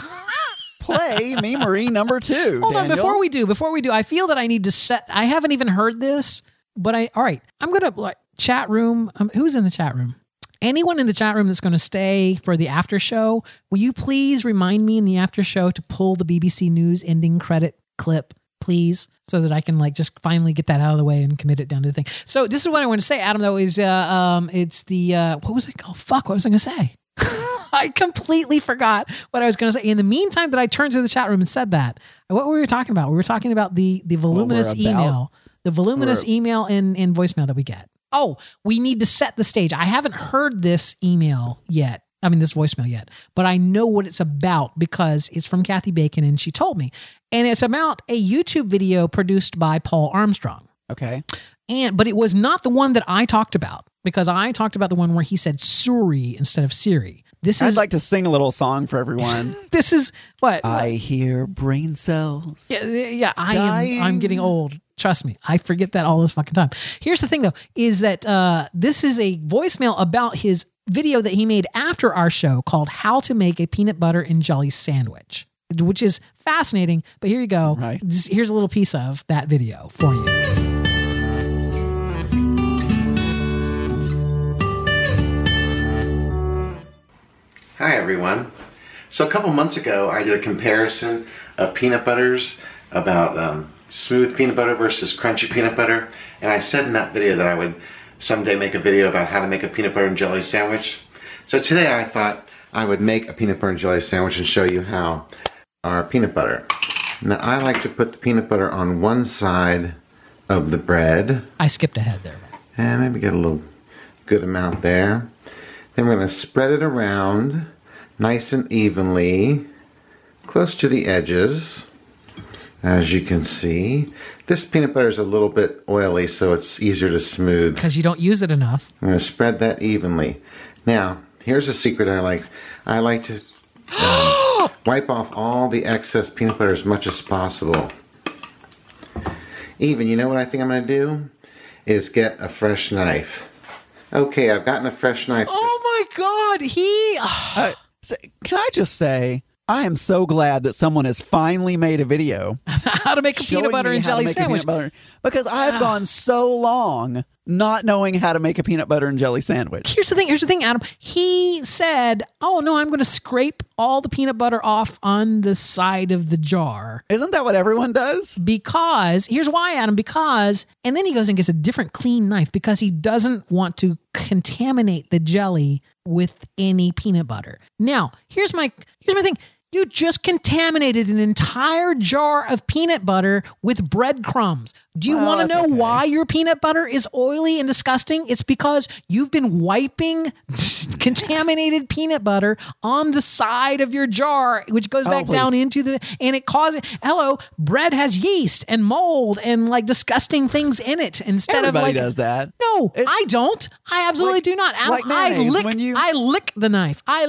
Play memory number 2. Hold on. Daniel. Before we do, I feel that I need to set. I haven't even heard this, but all right. I'm going to chat room. Who's in the chat room? Anyone in the chat room that's going to stay for the after show, will you please remind me in the after show to pull the BBC News ending credit clip, please, so that I can just finally get that out of the way and commit it down to the thing. So this is what I want to say, Adam, though, is it's the, what was it called? Fuck, what was I going to say? I completely forgot what I was going to say. In the meantime that I turned to the chat room and said that, what were we talking about? We were talking about the voluminous email, email and voicemail that we get. Oh, we need to set the stage. I haven't heard this email yet. I mean, this voicemail yet, but I know what it's about because it's from Kathy Bacon and she told me. And it's about a YouTube video produced by Paul Armstrong. Okay. But it was not the one that I talked about because I talked about the one where he said Suri instead of Siri. I'd like to sing a little song for everyone. This is what? I hear brain cells. Yeah. I'm getting old. Trust me. I forget that all this fucking time. Here's the thing, though, is that this is a voicemail about his video that he made after our show called How to Make a Peanut Butter and Jelly Sandwich, which is fascinating. But here you go. Right. Here's a little piece of that video for you. Hi, everyone. So a couple months ago, I did a comparison of peanut butters about smooth peanut butter versus crunchy peanut butter. And I said in that video that I would someday make a video about how to make a peanut butter and jelly sandwich. So today I thought I would make a peanut butter and jelly sandwich and show you how our peanut butter. Now I like to put the peanut butter on one side of the bread. I skipped ahead there. And maybe get a little good amount there. Then we're going to spread it around nice and evenly, close to the edges. As you can see, this peanut butter is a little bit oily, so it's easier to smooth. Because you don't use it enough. I'm going to spread that evenly. Now, Here's a secret I like. I like to wipe off all the excess peanut butter as much as possible. Even, you know what I think I'm going to do? Is get a fresh knife. Okay, I've gotten a fresh knife. Oh my God, can I just say, I am so glad that someone has finally made a video how to make a peanut butter and jelly sandwich. Because I've gone so long not knowing how to make a peanut butter and jelly sandwich. Here's the thing, Adam. He said, oh, no, I'm going to scrape all the peanut butter off on the side of the jar. Isn't that what everyone does? Because, here's why, Adam, and then he goes and gets a different clean knife because he doesn't want to contaminate the jelly with any peanut butter. Now, here's my thing. You just contaminated an entire jar of peanut butter with breadcrumbs. Do you want to know why your peanut butter is oily and disgusting? It's because you've been wiping contaminated peanut butter on the side of your jar, which goes back down into and it causes, bread has yeast and mold and like disgusting things in it Everybody does that. No, I don't. I absolutely do not. Like mayonnaise, I lick the knife. I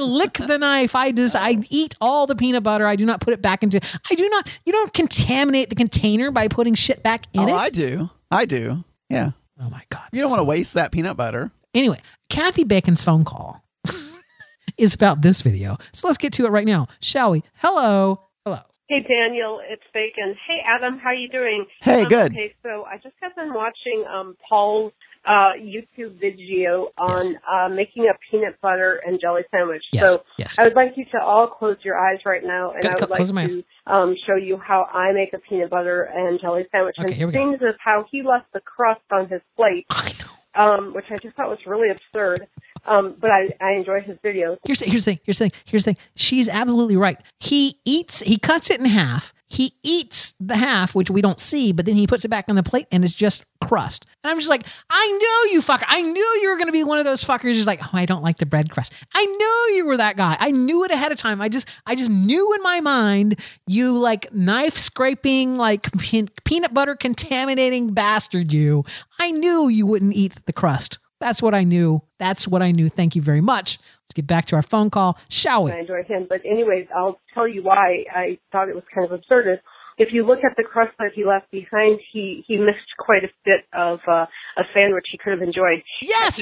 eat all the peanut butter. I do not put it back into. You don't contaminate the container by putting shit back in it. I do. Yeah. Oh my God. You don't want to waste that peanut butter. Anyway, Kathy Bacon's phone call is about this video. So let's get to it right now, shall we? Hello. Hey, Daniel, it's Bacon. Hey, Adam, how you doing? Hey, good. Okay, so I just have been watching Paul's YouTube video on making a peanut butter and jelly sandwich. So I would like you to all close your eyes right now, and I would like to show you how I make a peanut butter and jelly sandwich. Okay, here we go. And things is how he left the crust on his plate, which I just thought was really absurd. But I enjoy his videos. Here's the thing. She's absolutely right. He cuts it in half. He eats the half, which we don't see, but then he puts it back on the plate and it's just crust. And I'm just like, I knew you fucker. I knew you were going to be one of those fuckers who's like, oh, I don't like the bread crust. I knew you were that guy. I knew it ahead of time. I just knew in my mind, you like knife scraping, like peanut butter contaminating bastard you. I knew you wouldn't eat the crust. That's what I knew. Thank you very much. Let's get back to our phone call, shall we? I enjoy him. But anyways, I'll tell you why I thought it was kind of absurd. If you look at the crust that he left behind, he missed quite a bit of a sandwich he could have enjoyed. Yes.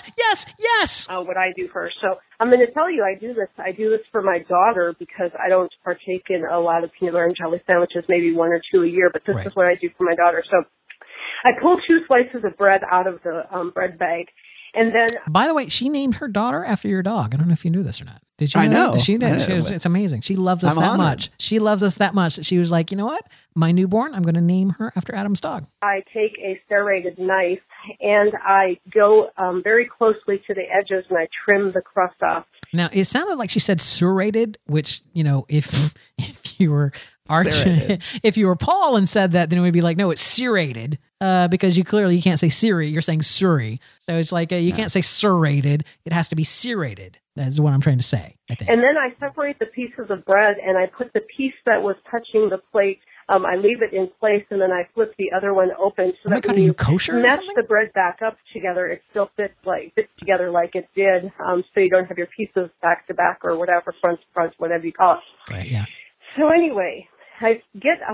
What I do first. So I'm going to tell you, I do this for my daughter because I don't partake in a lot of peanut butter and jelly sandwiches, maybe 1 or 2 a year. But this is what I do for my daughter. So I pull 2 slices of bread out of the bread bag. And then, by the way, she named her daughter after your dog. I don't know if you knew this or not. Did you? I know. She did. It's amazing. She loves us that much. She loves us that much that she was like, you know what? My newborn, I'm going to name her after Adam's dog. I take a serrated knife and I go very closely to the edges and I trim the crust off. Now, it sounded like she said serrated, which, if you were if you were Paul and said that, then it would be like, no, it's serrated. Because you can't say Siri, you're saying Surrey. So it's like you can't say serrated. It has to be serrated. That's what I'm trying to say, I think. And then I separate the pieces of bread and I put the piece that was touching the plate, I leave it in place and then I flip the other one open so that when you mesh the bread back up together, it still fits together like it did. So you don't have your pieces back to back or whatever, front to front, whatever you call it. Right, yeah. So anyway, I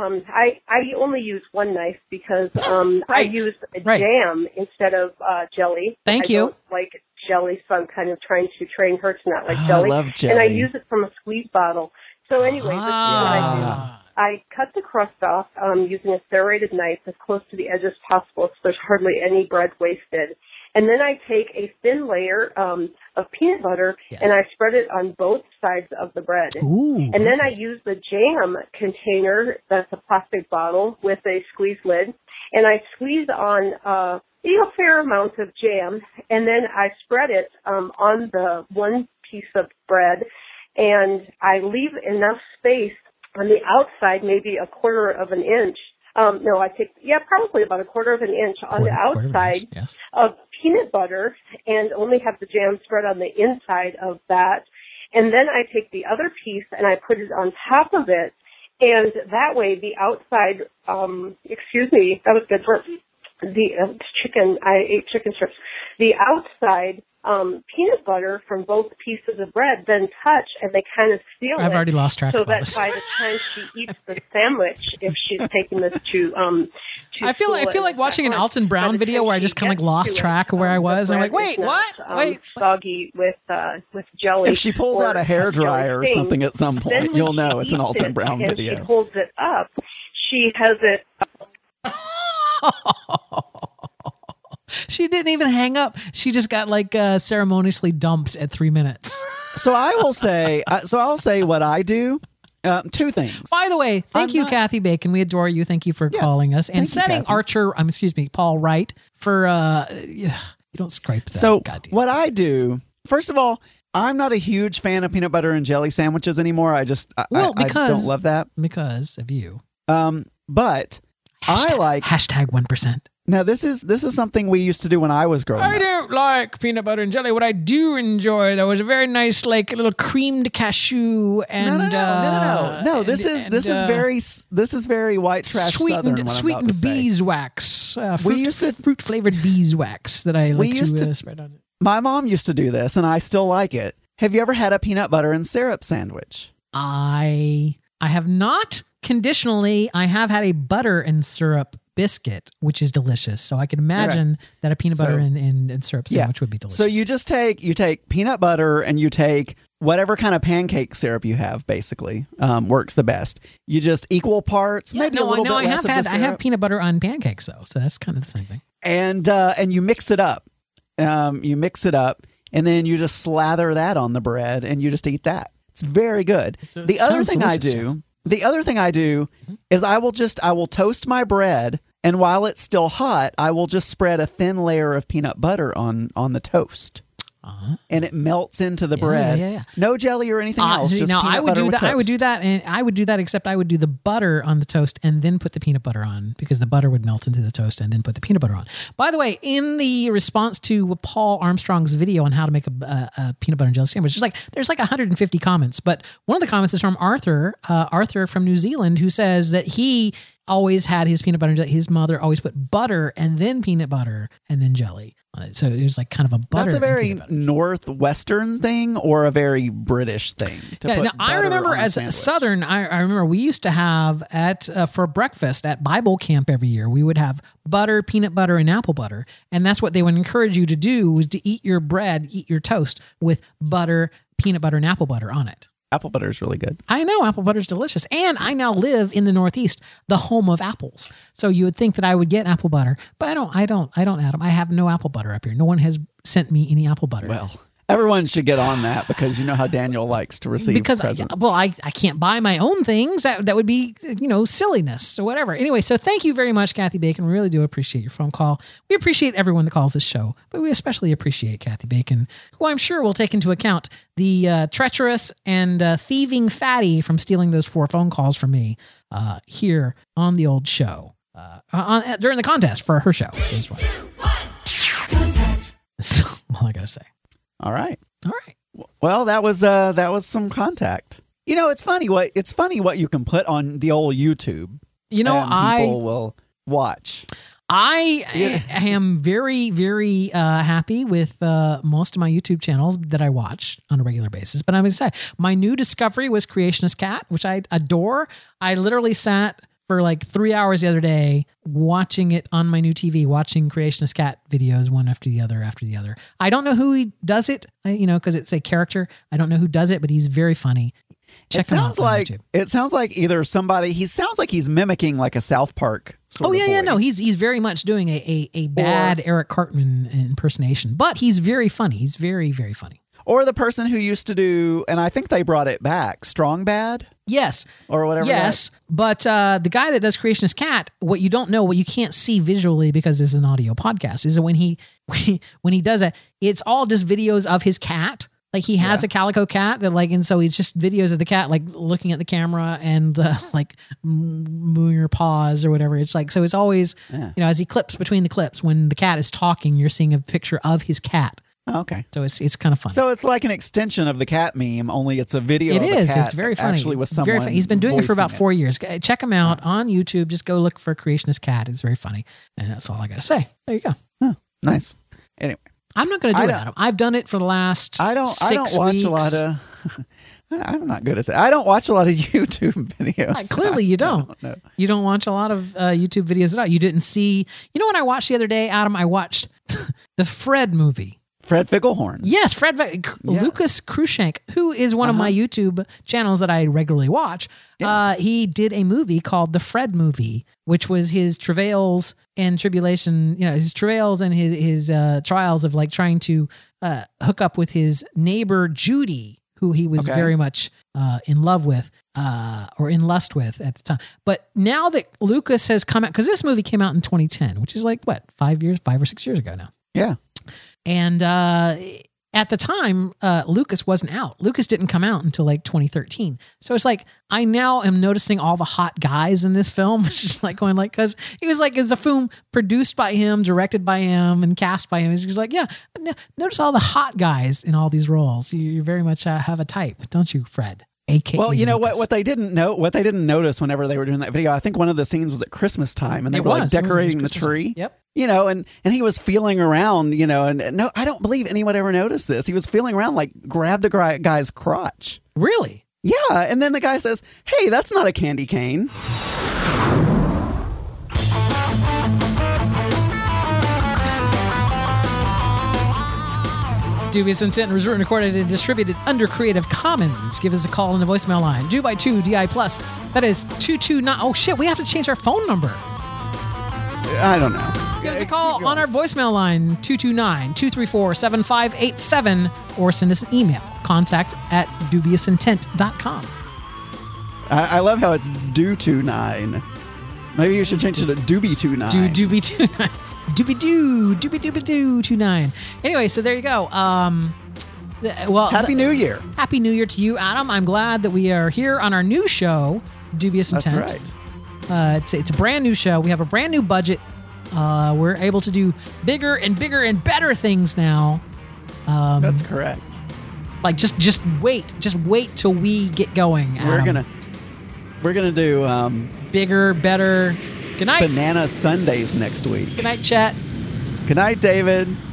only use one knife because I use jam instead of jelly. Thank you. I don't like jelly, so I'm kind of trying to train her to not like jelly. I love jelly. And I use it from a squeeze bottle. So anyway, this is what I do. I cut the crust off using a serrated knife as close to the edge as possible so there's hardly any bread wasted. And then I take a thin layer of peanut butter and I spread it on both sides of the bread. Ooh, and then I use the jam container, that's a plastic bottle with a squeeze lid, and I squeeze on a fair amount of jam, and then I spread it on the one piece of bread, and I leave enough space on the outside, maybe 1/4 of an inch. Probably about 1/4 of an inch on the outside of peanut butter and only have the jam spread on the inside of that. And then I take the other piece and I put it on top of it. And that way the outside, that was good for the chicken. I ate chicken strips. The outside peanut butter from both pieces of bread, then touch, and they kind of seal it. I've already lost track so of all that this. by the time she eats the sandwich, if she's taking this to I feel like watching an Alton Brown video where I just kind of like lost track of where I was. And I'm like, wait, what? Wait, soggy with jelly. If she pulls out a hairdryer or something at some point, you'll know it's an Alton Brown and video. She holds it up. She has it. She didn't even hang up. She just got like ceremoniously dumped at 3 minutes. So I'll say what I do. Two things. By the way, thank you, not- Kathy Bacon. We adore you. Thank you for calling us and thank you, setting Paul Wright for, you don't scrape that. So goddamn. what I do, first of all, I'm not a huge fan of peanut butter and jelly sandwiches anymore. I just, I don't love that. Because of you. But I like hashtag 1%. Now this is something we used to do when I was growing I up. don't like peanut butter and jelly. What I do enjoy, though, is a very nice, like, little creamed cashew and No. This is very white trash Southern. Sweetened beeswax. Fruit flavored beeswax that I like to spread on it. My mom used to do this, and I still like it. Have you ever had a peanut butter and syrup sandwich? I have not. Conditionally, I have had a butter and syrup biscuit, which is delicious. So I can imagine that a peanut butter and syrup sandwich would be delicious. So you just take peanut butter and you take whatever kind of pancake syrup you have, basically, works the best. You just equal parts, maybe a little bit less of the syrup. I have peanut butter on pancakes, though, so that's kind of the same thing. And you mix it up. And then you just slather that on the bread, and you just eat that. It's very good. The other thing I do is I will toast my bread, and while it's still hot, I will just spread a thin layer of peanut butter on the toast. And it melts into the bread. Yeah. No jelly or anything else. Just peanut I would butter do with that. toast. I would do that, except I would do the butter on the toast and then put the peanut butter on, because the butter would melt into the toast and then put the peanut butter on. By the way, in the response to Paul Armstrong's video on how to make a peanut butter and jelly sandwich, there's like 150 comments, but one of the comments is from Arthur from New Zealand, who says that he always had his peanut butter and jelly. His mother always put butter and then peanut butter and then jelly on it. So it was like kind of a butter. That's a very Northwestern thing or a very British thing. I remember as a Southern, I remember we used to have for breakfast at Bible camp every year, we would have butter, peanut butter, and apple butter. And that's what they would encourage you to do, was to eat your toast with butter, peanut butter, and apple butter on it. Apple butter is really good. I know apple butter is delicious. And I now live in the Northeast, the home of apples. So you would think that I would get apple butter, but I don't, Adam. I have no apple butter up here. No one has sent me any apple butter. Well, everyone should get on that, because you know how Daniel likes to receive presents. I can't buy my own things. That would be, silliness or whatever. Anyway, so thank you very much, Kathy Bacon. We really do appreciate your phone call. We appreciate everyone that calls this show, but we especially appreciate Kathy Bacon, who I'm sure will take into account the treacherous and thieving Fatty from stealing those 4 phone calls from me here on the old show during the contest for her show. That's all I got to say. All right. Well, that was some contact. It's funny what you can put on the old YouTube. People will watch. I am very, very happy with most of my YouTube channels that I watch on a regular basis. But I'm going to say, my new discovery was Creationist Cat, which I adore. I literally sat for like 3 hours the other day watching it on my new TV, watching Creationist Cat videos one after the other. I don't know who he does it, because it's a character. I don't know who does it, but he's very funny. Check him out on YouTube. It sounds like either somebody. He sounds like he's mimicking like a South Park. Sort of voice. No, he's very much doing a bad Eric Cartman impersonation, but he's very funny. He's very, very funny. Or the person who used to do, and I think they brought it back, Strong Bad? Yes. Or whatever. Yes, but the guy that does Creationist Cat, what you don't know, what you can't see visually because this is an audio podcast, is that when he does it, it's all just videos of his cat. Like he has a calico cat that and so it's just videos of the cat like looking at the camera and like moving her paws or whatever. It's like, so it's always, as he clips between the clips, when the cat is talking, you're seeing a picture of his cat. Oh, okay. So it's kind of funny. So it's like an extension of the cat meme, only it's a video of a cat. It's very funny. Actually with someone very funny. He's been doing it for about 4 years. Check him out on YouTube. Just go look for Creationist Cat. It's very funny. And that's all I got to say. There you go. Nice. Anyway. I'm not going to do it, Adam. I've done it for the last I don't watch weeks. a lot of. I'm not good at that. I don't watch a lot of YouTube videos. Clearly, you don't. You don't watch a lot of YouTube videos at all. You didn't see. You know what I watched the other day, Adam? I watched the Fred movie. Fred Ficklehorn. Yes, Lucas Cruikshank, who is one of my YouTube channels that I regularly watch. Yeah. He did a movie called The Fred Movie, which was his travails and tribulation, his travails and his trials of like trying to hook up with his neighbor Judy, who he was very much in love with or in lust with at the time. But now that Lucas has come out, because this movie came out in 2010, which is like, 5 or 6 years ago now. Yeah. And at the time, Lucas wasn't out. Lucas didn't come out until like 2013. So it's like, I now am noticing all the hot guys in this film. It's just like going like, because he was like, it's a film produced by him, directed by him, and cast by him. He's just like, yeah, notice all the hot guys in all these roles. You very much have a type, don't you, Fred? AKA well, you know Lucas. what they didn't notice whenever they were doing that video. I think one of the scenes was at Christmas time, and they were like decorating the tree. Yep. And he was feeling around. And no, I don't believe anyone ever noticed this. He was feeling around, like grabbed a guy's crotch. Really? Yeah. And then the guy says, "Hey, that's not a candy cane." Dubious Intent was written, recorded, and distributed under Creative Commons. Give us a call on the voicemail line. 2x2 DI+. That is 229. Oh, shit. We have to change our phone number. I don't know. Give us a call on our voicemail line, 229-234-7587, or send us an email, contact@dubiousint.com. I love how it's due-to-9. Maybe you should change it to doobie-to-9. Doobie-to-9. Doobie-doo, 29. Anyway, so there you go. Happy New Year. Happy New Year to you, Adam. I'm glad that we are here on our new show, Dubious Intent. That's right. It's a brand new show. We have a brand new budget. We're able to do bigger and better things now. That's correct. Like just wait till we get going, Adam. We're gonna do bigger, better. Good night. Banana Sundays next week. Good night, chat. Good night, David.